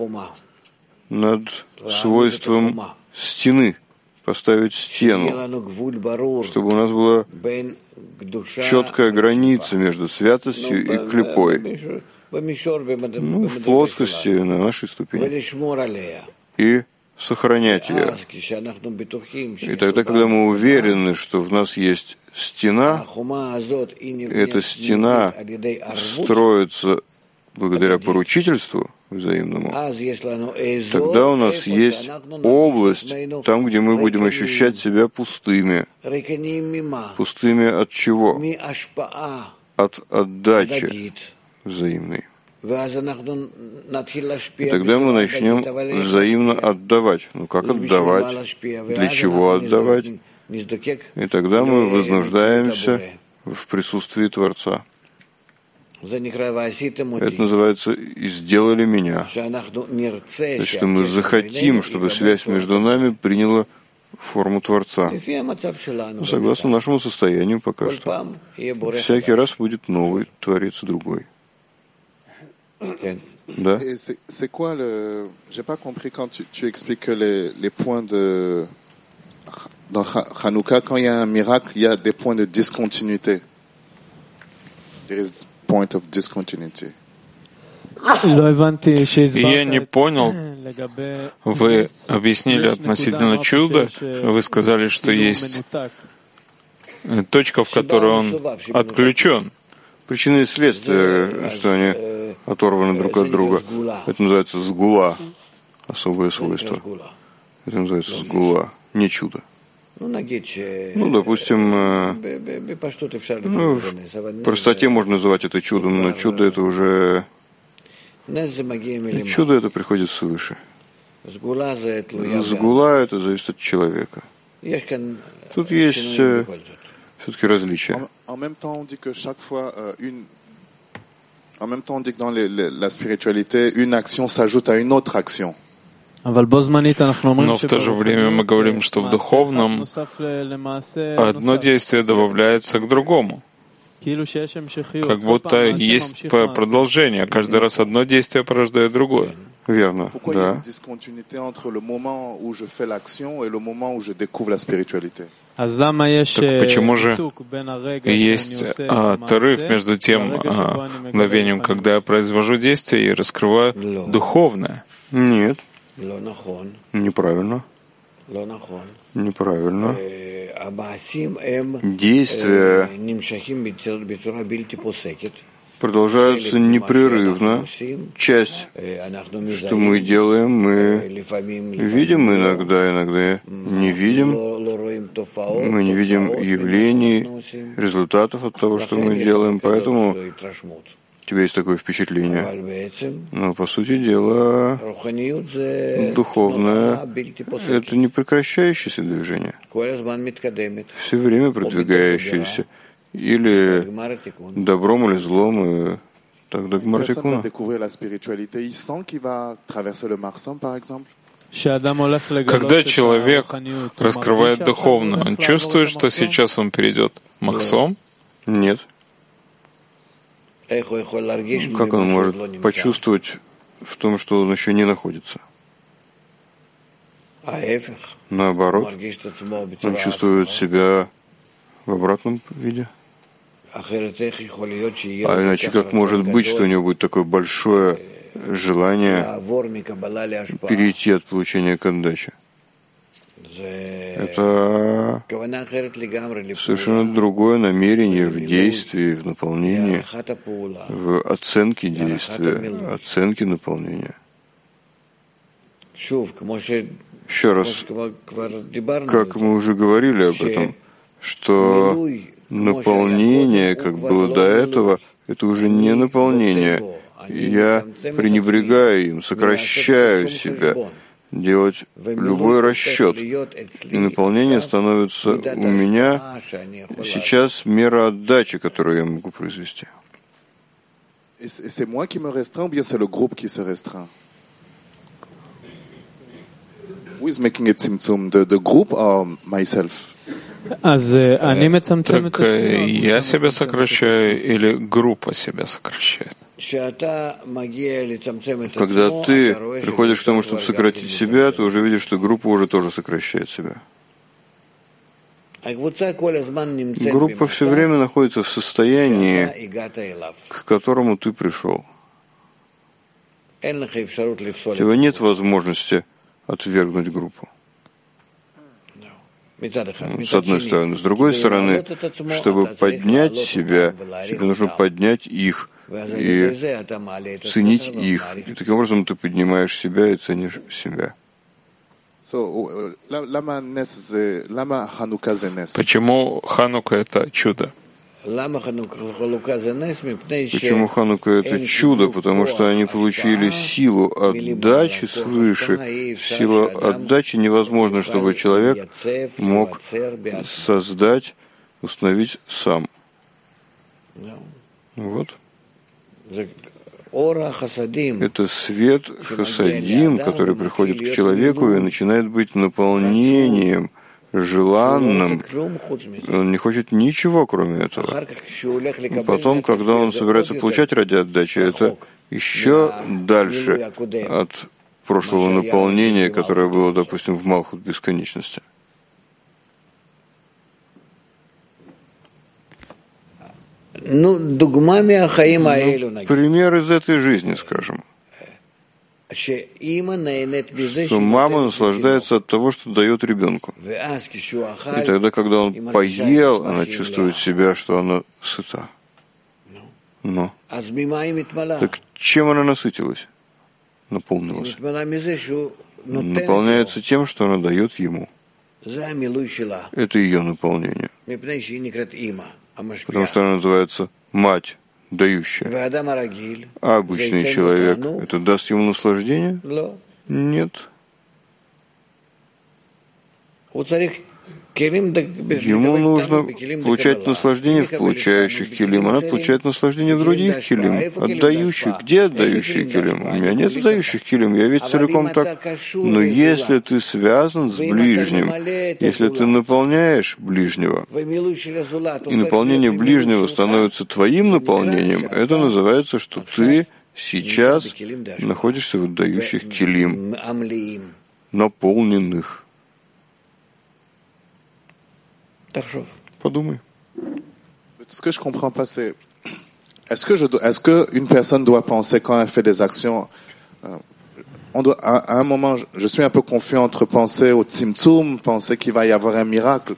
над свойством стены, поставить стену, чтобы у нас была четкая граница между святостью и клипой, в плоскости на нашей ступени, и сохранять ее. И тогда, когда мы уверены, что в нас есть стена, эта стена строится благодаря поручительству взаимному, тогда у нас есть область, там, где мы будем ощущать себя пустыми. Пустыми от чего? От отдачи взаимной. И тогда мы начнем взаимно отдавать. Ну как отдавать? Для чего отдавать? И тогда мы вознуждаемся в присутствии Творца. Это называется «и сделали меня». То есть, что мы захотим, чтобы связь между нами приняла форму Творца. Согласно нашему состоянию пока что. Всякий раз будет новый Творец другой. Да? C'est quoi le... J'ai pas compris quand tu expliques que les points de... Dans Hanouka, quand il y a un miracle, il y a des points de discontinuité. There is point of discontinuity. Я не понял. Вы объяснили относительно чуда. Вы сказали, что есть точка, в которой он отключен. Причины и следствия, что они оторваны друг от друга. Это называется сгула. особое свойство. Это называется сгула, не чудо. Допустим, в простоте можно называть это чудом, но чудо это уже... Чудо это приходит свыше. Сгула это зависит от человека. Тут есть все-таки различия. En même temps, on dit que dans la spiritualité, une action s'ajoute à une autre action. Но в то же время мы говорим, что в духовном одно действие добавляется к другому. Как будто есть продолжение. Каждый раз одно действие порождает другое. Верно, Pourquoi il y a une discontinuité entre le moment où je fais l'action et le moment où je découvre la spiritualité? Так почему же есть отрыв между тем мгновением, когда я произвожу действие и раскрываю духовное? Нет. Неправильно. Неправильно. Действия продолжаются непрерывно. Часть, что мы делаем, мы видим иногда, иногда не видим. Мы не видим явлений, результатов от того, что мы делаем, поэтому у тебя есть такое впечатление. Но, по сути дела, духовное — это непрекращающееся движение, все время продвигающееся, или добром, или злом, и так до Гмартикуна. Когда человек раскрывает духовное, он чувствует, что сейчас он перейдет Махсом? Нет. Как он может почувствовать в том, что он еще не находится? Наоборот, он чувствует себя в обратном виде. А иначе как может быть, что у него будет такое большое желание перейти от получения к отдаче? Это совершенно другое намерение в действии, в наполнении, в оценке действия, оценке наполнения. Еще раз, как мы уже говорили об этом, что наполнение, как было до этого, это уже не наполнение. Я пренебрегаю им, сокращаю себя, делать любой расчет. И наполнение становится у меня сейчас мера отдачи, которую я могу произвести. C'est moi qui me restreins ou bien c'est le groupe qui se restreint? Who is making it tzimtzum, the group or myself? Так я себя сокращаю или группа себя сокращает? Когда ты приходишь к тому, чтобы сократить себя, ты уже видишь, что группа уже тоже сокращает себя. Группа все время находится в состоянии, к которому ты пришел. У тебя нет возможности отвергнуть группу. С одной стороны. С другой стороны, чтобы поднять себя, тебе нужно поднять их и ценить их. И таким образом ты поднимаешь себя и ценишь себя. Почему Ханука — это чудо? Почему Ханука — это чудо? Потому что они получили силу отдачи свыше. Силу отдачи невозможно, чтобы человек мог создать, установить сам. Вот. Это свет хасадим, который приходит к человеку и начинает быть наполнением, желанным. Он не хочет ничего, кроме этого. Потом, когда он собирается получать ради отдачи, это еще дальше от прошлого наполнения, которое было, допустим, в Малхут бесконечности. Пример из этой жизни, скажем. Что мама наслаждается от того, что дает ребенку. И тогда, когда он поел, она чувствует себя, что она сыта. Но. Так чем она насытилась? наполнилась. Наполняется тем, что она дает ему. Это ее наполнение. Потому что она называется мать, дающая. А обычный человек, это даст ему наслаждение? Нет. Ему нужно получать наслаждение в получающих килим. Она получает наслаждение в других килим. Отдающих. Где отдающие килим? У меня нет отдающих килим. Я ведь целиком так. Но если ты связан с ближним, если ты наполняешь ближнего, и наполнение ближнего становится твоим наполнением, это называется, что ты сейчас находишься в отдающих килим, наполненных. Подумай. Ce que je comprends pas, c'est est-ce que une personne doit penser quand elle fait des actions, on doit à un moment, je suis un peu confus entre penser au tzimtzum, penser qu'il va y avoir un miracle.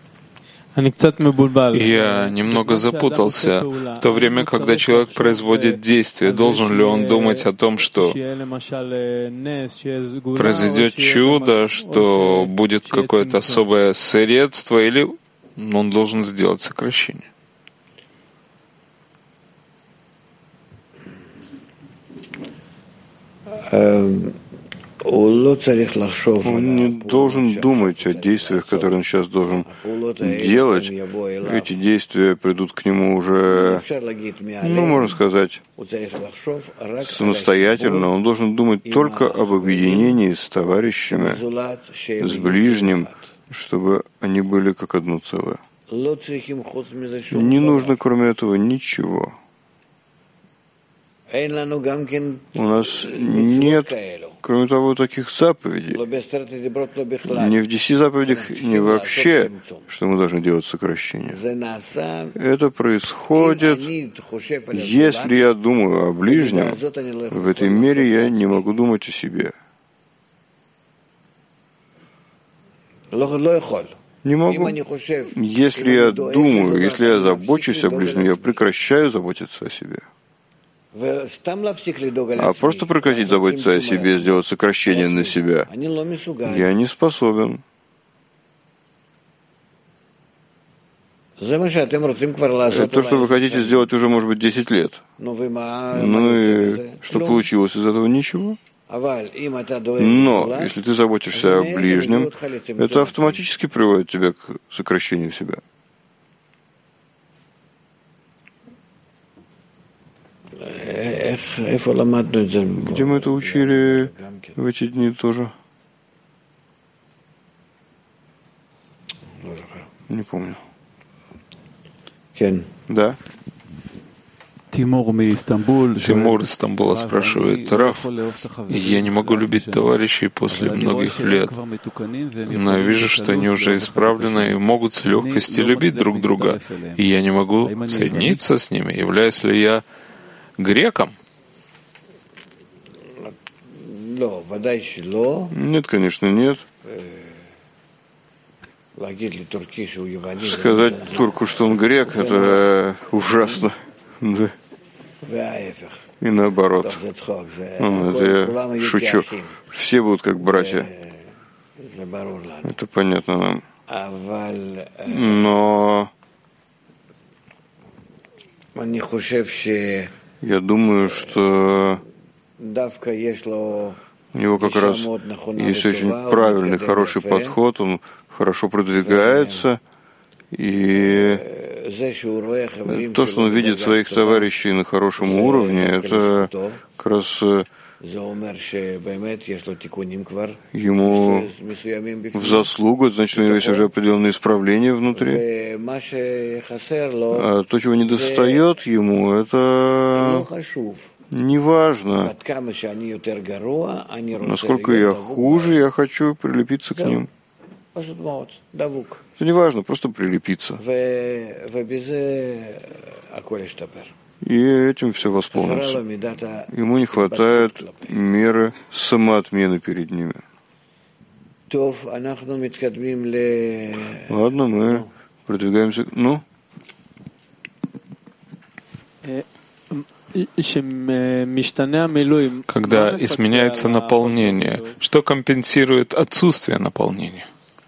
Я немного запутался. В то время, когда человек производит действие, должен ли он думать о том, что произойдет чудо, что будет какое-то особое средство, или он должен сделать сокращение? Он не должен думать о действиях, которые он сейчас должен делать. Эти действия придут к нему уже, можно сказать, самостоятельно. Он должен думать только об объединении с товарищами, с ближним, чтобы они были как одно целое. Не нужно, кроме этого, ничего. У нас нет, кроме того, таких заповедей. Ни в 10 заповедях, ни вообще, что мы должны делать сокращение. Это происходит, если я думаю о ближнем, в этой мере я не могу думать о себе. Не могу. Если я думаю, если я забочусь о ближнем, я прекращаю заботиться о себе. А просто прекратить заботиться о себе, сделать сокращение на себя, я не способен. Это то, что вы хотите сделать уже, может быть, 10 лет. Ну и что получилось из этого? Ничего. Но если ты заботишься о ближнем, это автоматически приводит тебя к сокращению себя. Где мы это учили в эти дни тоже? Не помню. Да? Тимур из Стамбула спрашивает: Раф, я не могу любить товарищей после многих лет, но я вижу, что они уже исправлены и могут с легкостью любить друг друга, и я не могу соединиться с ними. Являюсь ли я греком? Нет, конечно, нет. Сказать турку, что он грек, это ужасно. Да. И наоборот. Это я шучу. Все будут как братья. Это понятно нам. Но я думаю, что у него как раз есть очень правильный, хороший подход, он хорошо продвигается, и то, что он видит своих товарищей на хорошем уровне, это как раз ему в заслугу, значит, у него есть уже определенные исправления внутри. А то, чего не достает ему, это не важно. Насколько я хуже, я хочу прилепиться к ним. Это не важно, просто прилепиться. И этим все восполнится. Ему не хватает меры самоотмены перед ними. Ладно, мы продвигаемся. когда изменяется наполнение, что компенсирует отсутствие наполнения?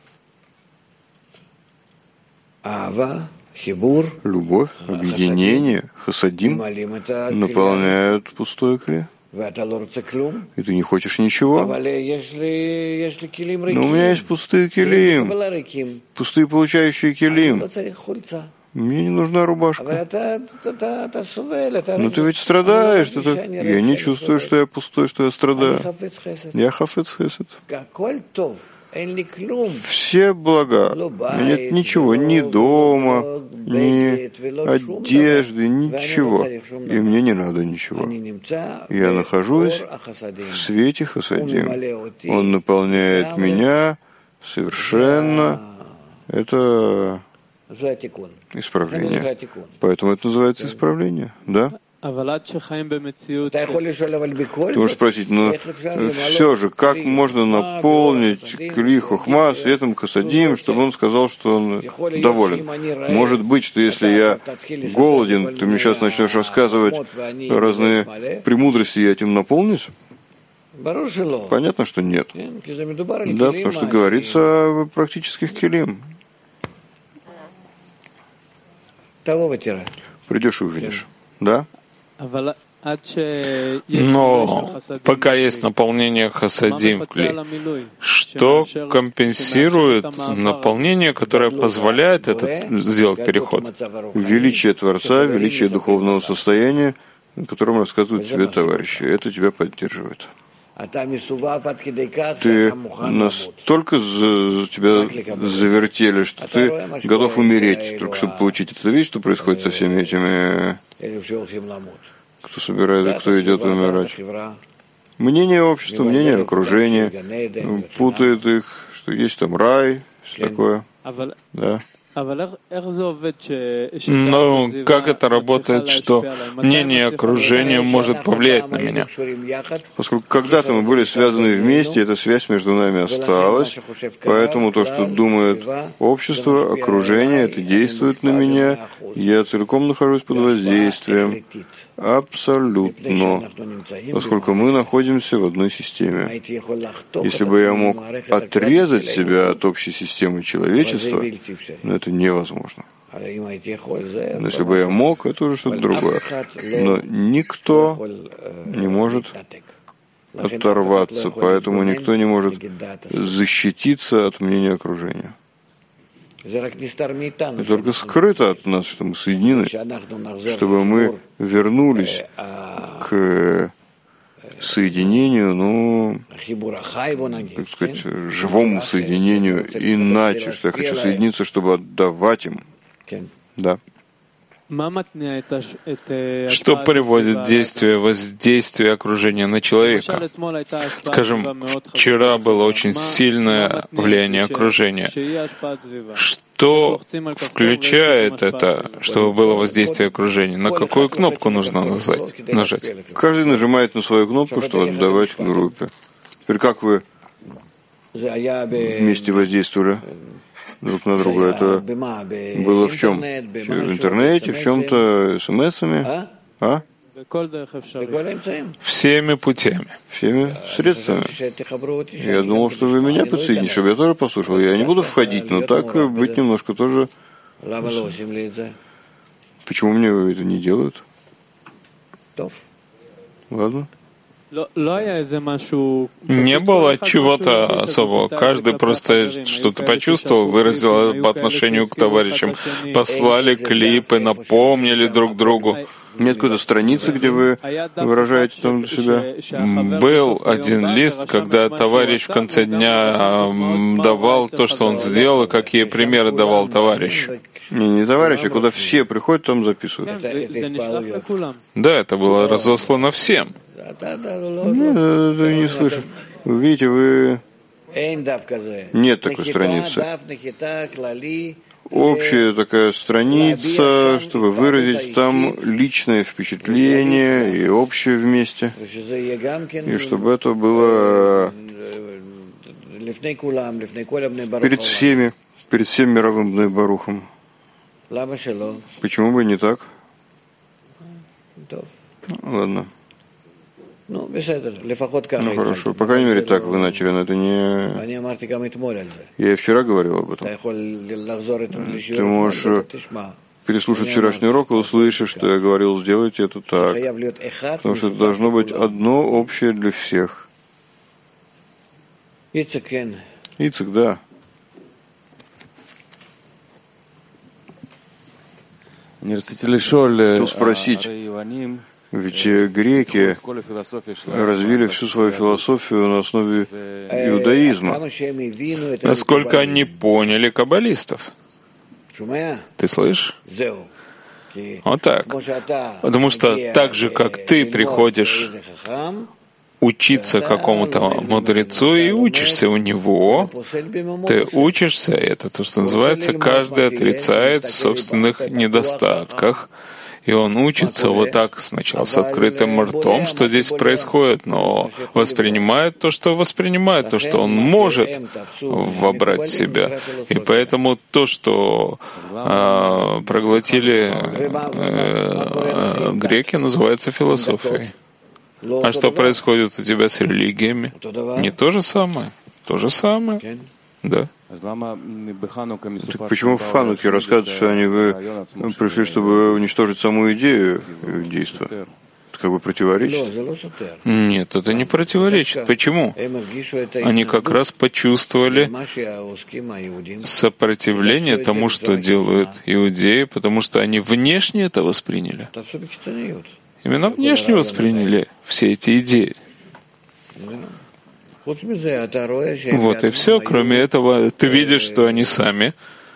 Любовь, объединение, хасадим наполняют пустое кли. И ты не хочешь ничего. Но у меня есть пустые килим, пустые получающие килим. Мне не нужна рубашка. Но ты ведь страдаешь. Я не чувствую, что я пустой, что я страдаю. Я хафец хесед. Все блага. У меня нет ничего, ни дома, ни одежды, ничего. И мне не надо ничего. Я нахожусь в свете хасадим. Он наполняет меня совершенно. Это исправление. Поэтому это называется исправление. Да? Ты можешь спросить, но все же, как можно наполнить кли хохма светом хасадим, чтобы он сказал, что он доволен? Может быть, что если я голоден, ты мне сейчас начнешь рассказывать разные премудрости, я этим наполнюсь? Понятно, что нет. Да, потому что говорится о практических килим. Придешь и увидишь. Да? Но пока есть наполнение хасадим в кли, что компенсирует наполнение, которое позволяет сделать переход? Величие Творца, величие духовного состояния, о котором рассказывают тебе товарищи. Это тебя поддерживает. Ты настолько тебя завертели, что ты готов умереть, только чтобы получить это. Видишь, что происходит со всеми этими, кто собирает, кто идет умирать? Мнение общества, мнение окружения путает их, что есть там рай, все такое. Да. Но как это работает, что мнение окружения может повлиять на меня? Поскольку когда-то мы были связаны вместе, эта связь между нами осталась, поэтому то, что думает общество, окружение, это действует на меня, я целиком нахожусь под воздействием. Абсолютно. Поскольку мы находимся в одной системе. Если бы я мог отрезать себя от общей системы человечества, это невозможно. Но если бы я мог, это уже что-то другое. Но никто не может оторваться, поэтому никто не может защититься от мнения окружения. Это только скрыто от нас, что мы соединены, чтобы мы вернулись к соединению, так сказать, живому соединению, иначе, что я хочу соединиться, чтобы отдавать им. Да. Что приводит воздействие окружения на человека? Скажем, вчера было очень сильное влияние окружения. Что включает это, чтобы было воздействие окружения? На какую кнопку нужно нажать? Каждый нажимает на свою кнопку, чтобы отдавать группе. Теперь как вы вместе воздействовали друг на друга? Это было в чем? В интернете, в чем-то смс-ами? А? Всеми путями. Всеми средствами. Я думал, что вы меня подсоедините, чтобы я тоже послушал. Я не буду входить, но так быть немножко тоже... Почему мне это не делают? Ладно. Не было чего-то особого. Каждый просто что-то почувствовал, выразил по отношению к товарищам. Послали клипы, напомнили друг другу. Нет какой-то страницы, где вы выражаете там себя? Был один лист, когда товарищ в конце дня давал то, что он сделал, и какие примеры давал товарищу. Не товарищ, а куда все приходят, там записывают. Да, это было разослано всем. Нет, это не слышу. Вы видите, вы... Нет такой страницы. Общая такая страница, чтобы выразить там личное впечатление и общее вместе. И чтобы это было перед всем мировым Бней Барухом. Почему бы не так? Ладно. Ну, хорошо. По крайней мере, так вы начали, но это не... Я и вчера говорил об этом. Ты можешь переслушать вчерашний урок и услышать, что я говорил, сделайте это так. Потому что это должно быть одно общее для всех. Ицек, да. Хотел спросить, ведь греки развили всю свою философию на основе иудаизма. Насколько они поняли каббалистов? Ты слышишь? Вот так. Потому что так же, как ты приходишь учиться какому-то мудрецу и учишься у него, ты учишься, это то, что называется, каждый отрицает в собственных недостатках, и он учится вот так сначала с открытым ртом, что здесь происходит, но воспринимает то, что воспринимает, то, что он может вобрать в себя. И поэтому то, что проглотили греки, называется философией. А что происходит у тебя с религиями? Не то же самое? То же самое. Да. Так почему в Хануке рассказывают, что они пришли, чтобы уничтожить саму идею иудейства? Это как бы противоречит? Нет, это не противоречит. Почему? Они как раз почувствовали сопротивление тому, что делают иудеи, потому что они внешне это восприняли. Именно внешне восприняли все эти идеи. Вот и все. Кроме этого, ты видишь, что они сами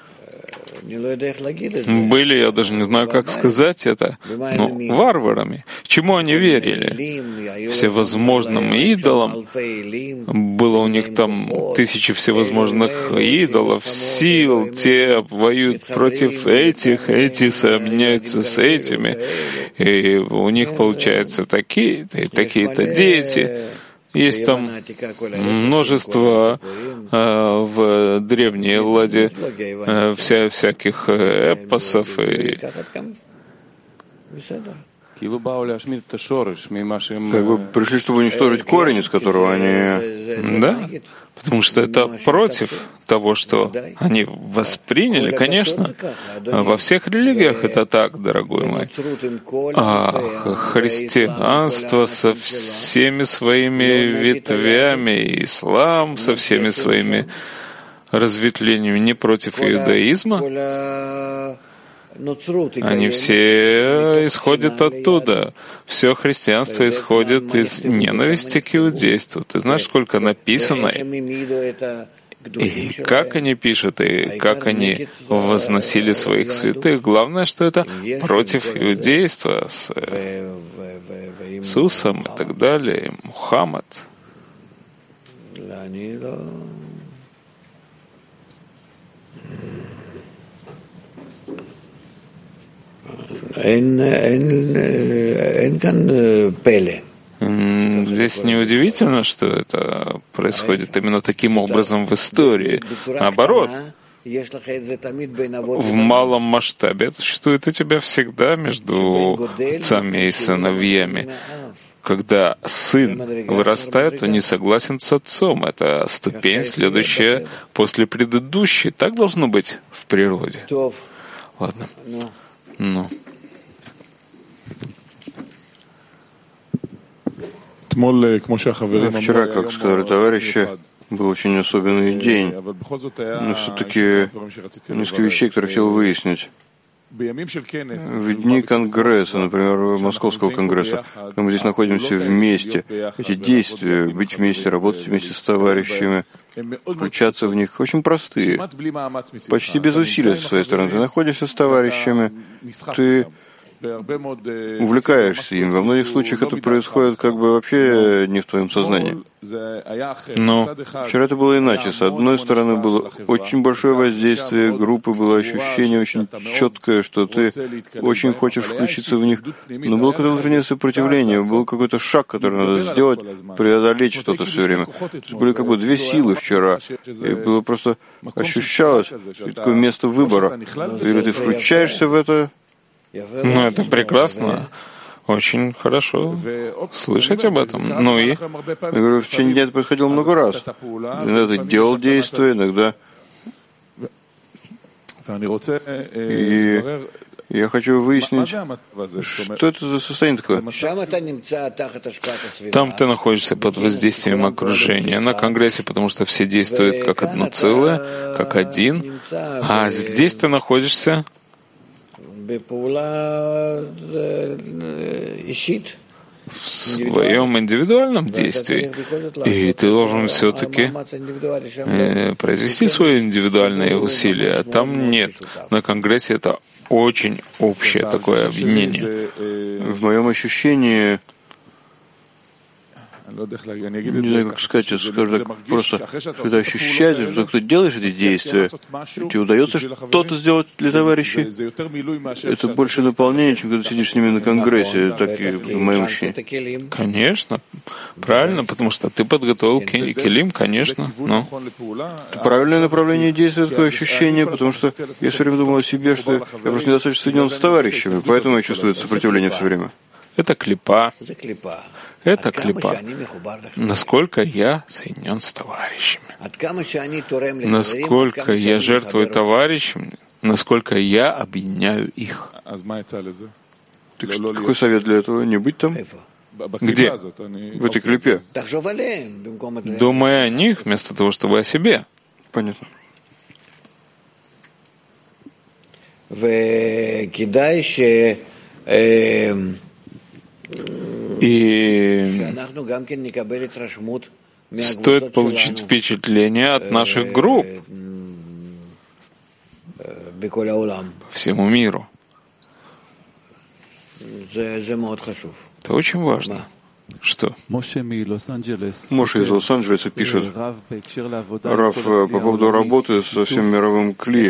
были, я даже не знаю, как сказать это, варварами. Чему они верили? Всевозможным идолам. Было у них там тысячи всевозможных идолов, сил, те воюют против этих, эти соединяются с этими, и у них получаются такие-то и такие-то дети. Есть там множество в древней Элладе всяких эпосов. И... Как бы пришли, чтобы уничтожить корень, из которого они... Да, потому что это против того, что они восприняли, конечно. Во всех религиях это так, дорогой мой. А христианство со всеми своими ветвями, ислам со всеми своими разветвлениями не против иудаизма. Они все исходят оттуда. Все христианство исходит из ненависти к иудейству. Ты знаешь, сколько написано, и как они пишут, и как они возносили своих святых. Glавное, что это против иудейства с Иисусом и так далее, и Мухаммад. Здесь неудивительно, что это происходит именно таким образом в истории. Наоборот, в малом масштабе это существует у тебя всегда между отцами и сыновьями. Когда сын вырастает, он не согласен с отцом. Это ступень, следующая после предыдущей. Так должно быть в природе. Ладно. Ну. Вчера, как сказали товарищи, был очень особенный день. Но все-таки несколько вещей, которые хотел выяснить. В дни Конгресса, например, Московского Конгресса, когда мы здесь находимся вместе, эти действия, быть вместе, работать вместе с товарищами, включаться в них, очень простые, почти без усилий с своей стороны. Ты находишься с товарищами, ты увлекаешься им. Во многих случаях это происходит как бы вообще не в твоем сознании. Но вчера это было иначе. С одной стороны, было очень большое воздействие группы, было ощущение очень четкое, что ты очень хочешь включиться в них. Но было какое-то внутреннее сопротивление, был какой-то шаг, который надо сделать, преодолеть что-то все время. То есть были как бы две силы вчера. И было просто ощущалось такое место выбора. Или ты включаешься в это. Ну, это прекрасно. Очень хорошо слышать об этом. Ну и? Я говорю, в течение дня это происходило много раз. Иногда ты делал действия, иногда... И я хочу выяснить, что это за состояние такое. Там ты находишься под воздействием окружения на Конгрессе, потому что все действуют как одно целое, как один. А здесь ты находишься в своем индивидуальном действии. И ты должен все-таки произвести свои индивидуальные усилия. Там нет. На Конгрессе это очень общее такое объединение. В моем ощущении, не знаю, как сказать, скажу так, просто когда ощущаешь, что ты делаешь эти действия, тебе удается что-то сделать для товарищей, это больше наполнение, чем когда ты сидишь с ними на Конгрессе, так и в моем ощущении. Конечно, правильно, потому что ты подготовил келим, конечно, но... Это правильное направление действия, такое ощущение, потому что я все время думал о себе, что я просто недостаточно соединен с товарищами, поэтому я чувствую сопротивление все время. Это клипа. Это клипа. Насколько я соединен с товарищами. Насколько я жертвую товарищам, насколько я объединяю их. Так что, какой совет для этого? Не быть там? Где? В этой клипе. Думай о них, вместо того, чтобы о себе. Понятно. И стоит получить впечатление от наших групп по всему миру. Это очень важно. Что? Моше из Лос-Анджелеса пишет: Рав, по поводу работы со всем мировым кли,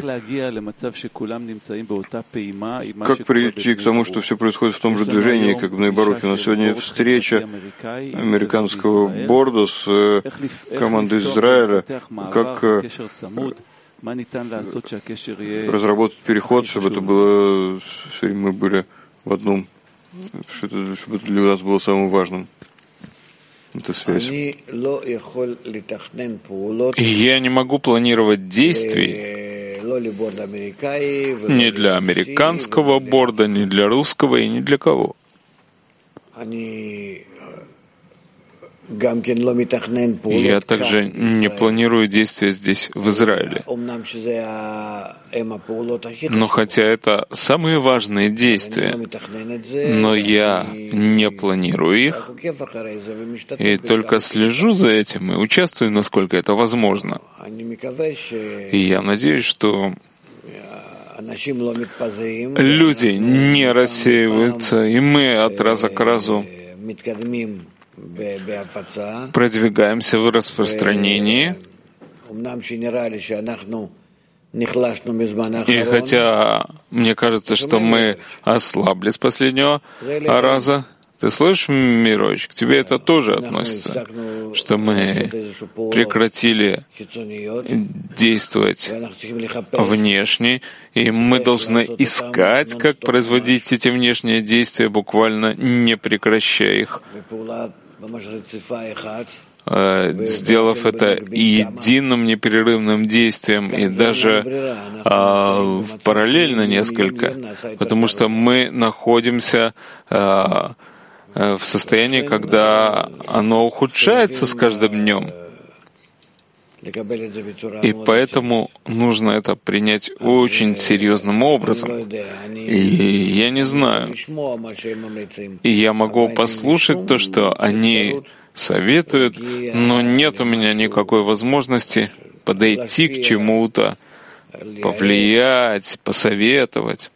как прийти к тому, что все происходит в том же движении, как в Нейбарухе? У нас сегодня встреча американского борда с командой Израиля. Как разработать переход, чтобы это было, чтобы мы были в одном, чтобы это для нас было самым важным. Это связь. И я не могу планировать действий ни для американского борда, ни для русского и ни для кого. Я также не планирую действия здесь, в Израиле. Но хотя это самые важные действия, но я не планирую их, и только слежу за этим и участвую, насколько это возможно. И я надеюсь, что люди не рассеиваются, и мы от раза к разу продвигаемся в распространении. И хотя мне кажется, что мы ослабли с последнего раза, ты слышишь, Мирович, к тебе это тоже относится, что мы прекратили действовать внешне, и мы должны искать, как производить эти внешние действия, буквально не прекращая их, сделав это единым непрерывным действием и даже параллельно несколько, потому что мы находимся в состоянии, когда оно ухудшается с каждым днем. И поэтому нужно это принять очень серьезным образом. И я не знаю. И я могу послушать то, что они советуют, но нет у меня никакой возможности подойти к чему-то, повлиять, посоветовать.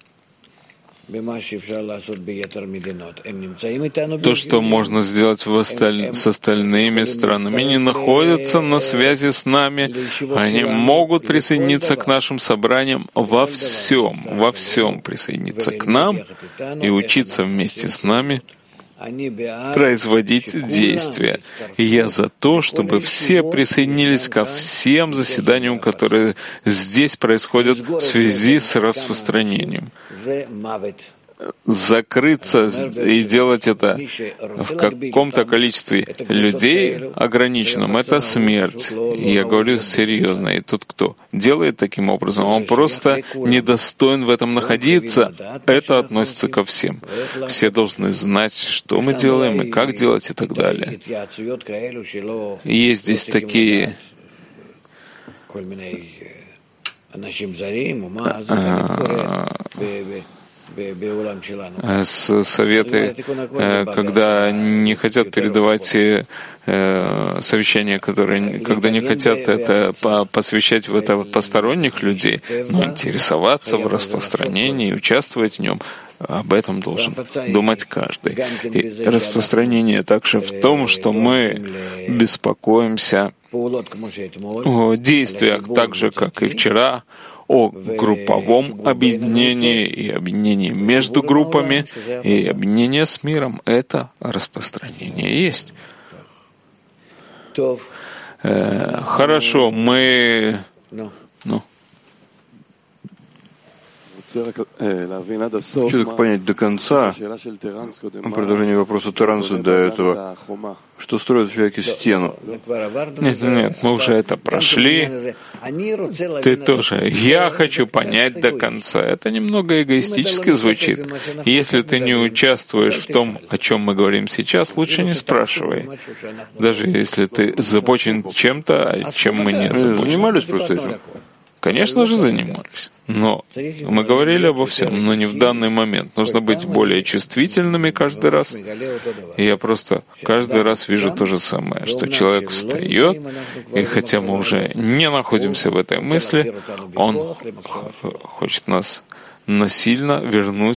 То, что можно сделать с остальными странами, не находятся на связи с нами. Они могут присоединиться к нашим собраниям во всем присоединиться к нам и учиться вместе с нами производить действия. И я за то, чтобы все присоединились ко всем заседаниям, которые здесь происходят в связи с распространением. закрыться и делать это в каком-то количестве людей ограниченном, это смерть. И я говорю серьезно. И тот, кто делает таким образом, он просто недостоин в этом находиться. Это относится ко всем. Все должны знать, что мы делаем и как делать и так далее. И есть здесь такие советы, когда не хотят передавать совещания, когда не хотят это посвящать в это посторонних людей, но интересоваться в распространении, участвовать в нем. Об этом должен думать каждый. И распространение также в том, что мы беспокоимся о действиях, так же, как и вчера, о групповом объединении и объединении между группами и объединение с миром. Это распространение есть. Хорошо, мы... Хочу так понять до конца, продолжение вопроса Таранса до этого, что строит в человеке стену. Нет, мы уже это прошли. Ты тоже. Я хочу понять до конца. Это немного эгоистически звучит. Если ты не участвуешь в том, о чем мы говорим сейчас, лучше не спрашивай. Даже если ты озабочен чем-то, чем мы не озабочены. Занимались просто этим? Конечно же, занимались. Но мы говорили обо всем, но не в данный момент. Нужно быть более чувствительными каждый раз. И я просто каждый раз вижу то же самое, что человек встает, и хотя мы уже не находимся в этой мысли, он хочет нас насильно вернуть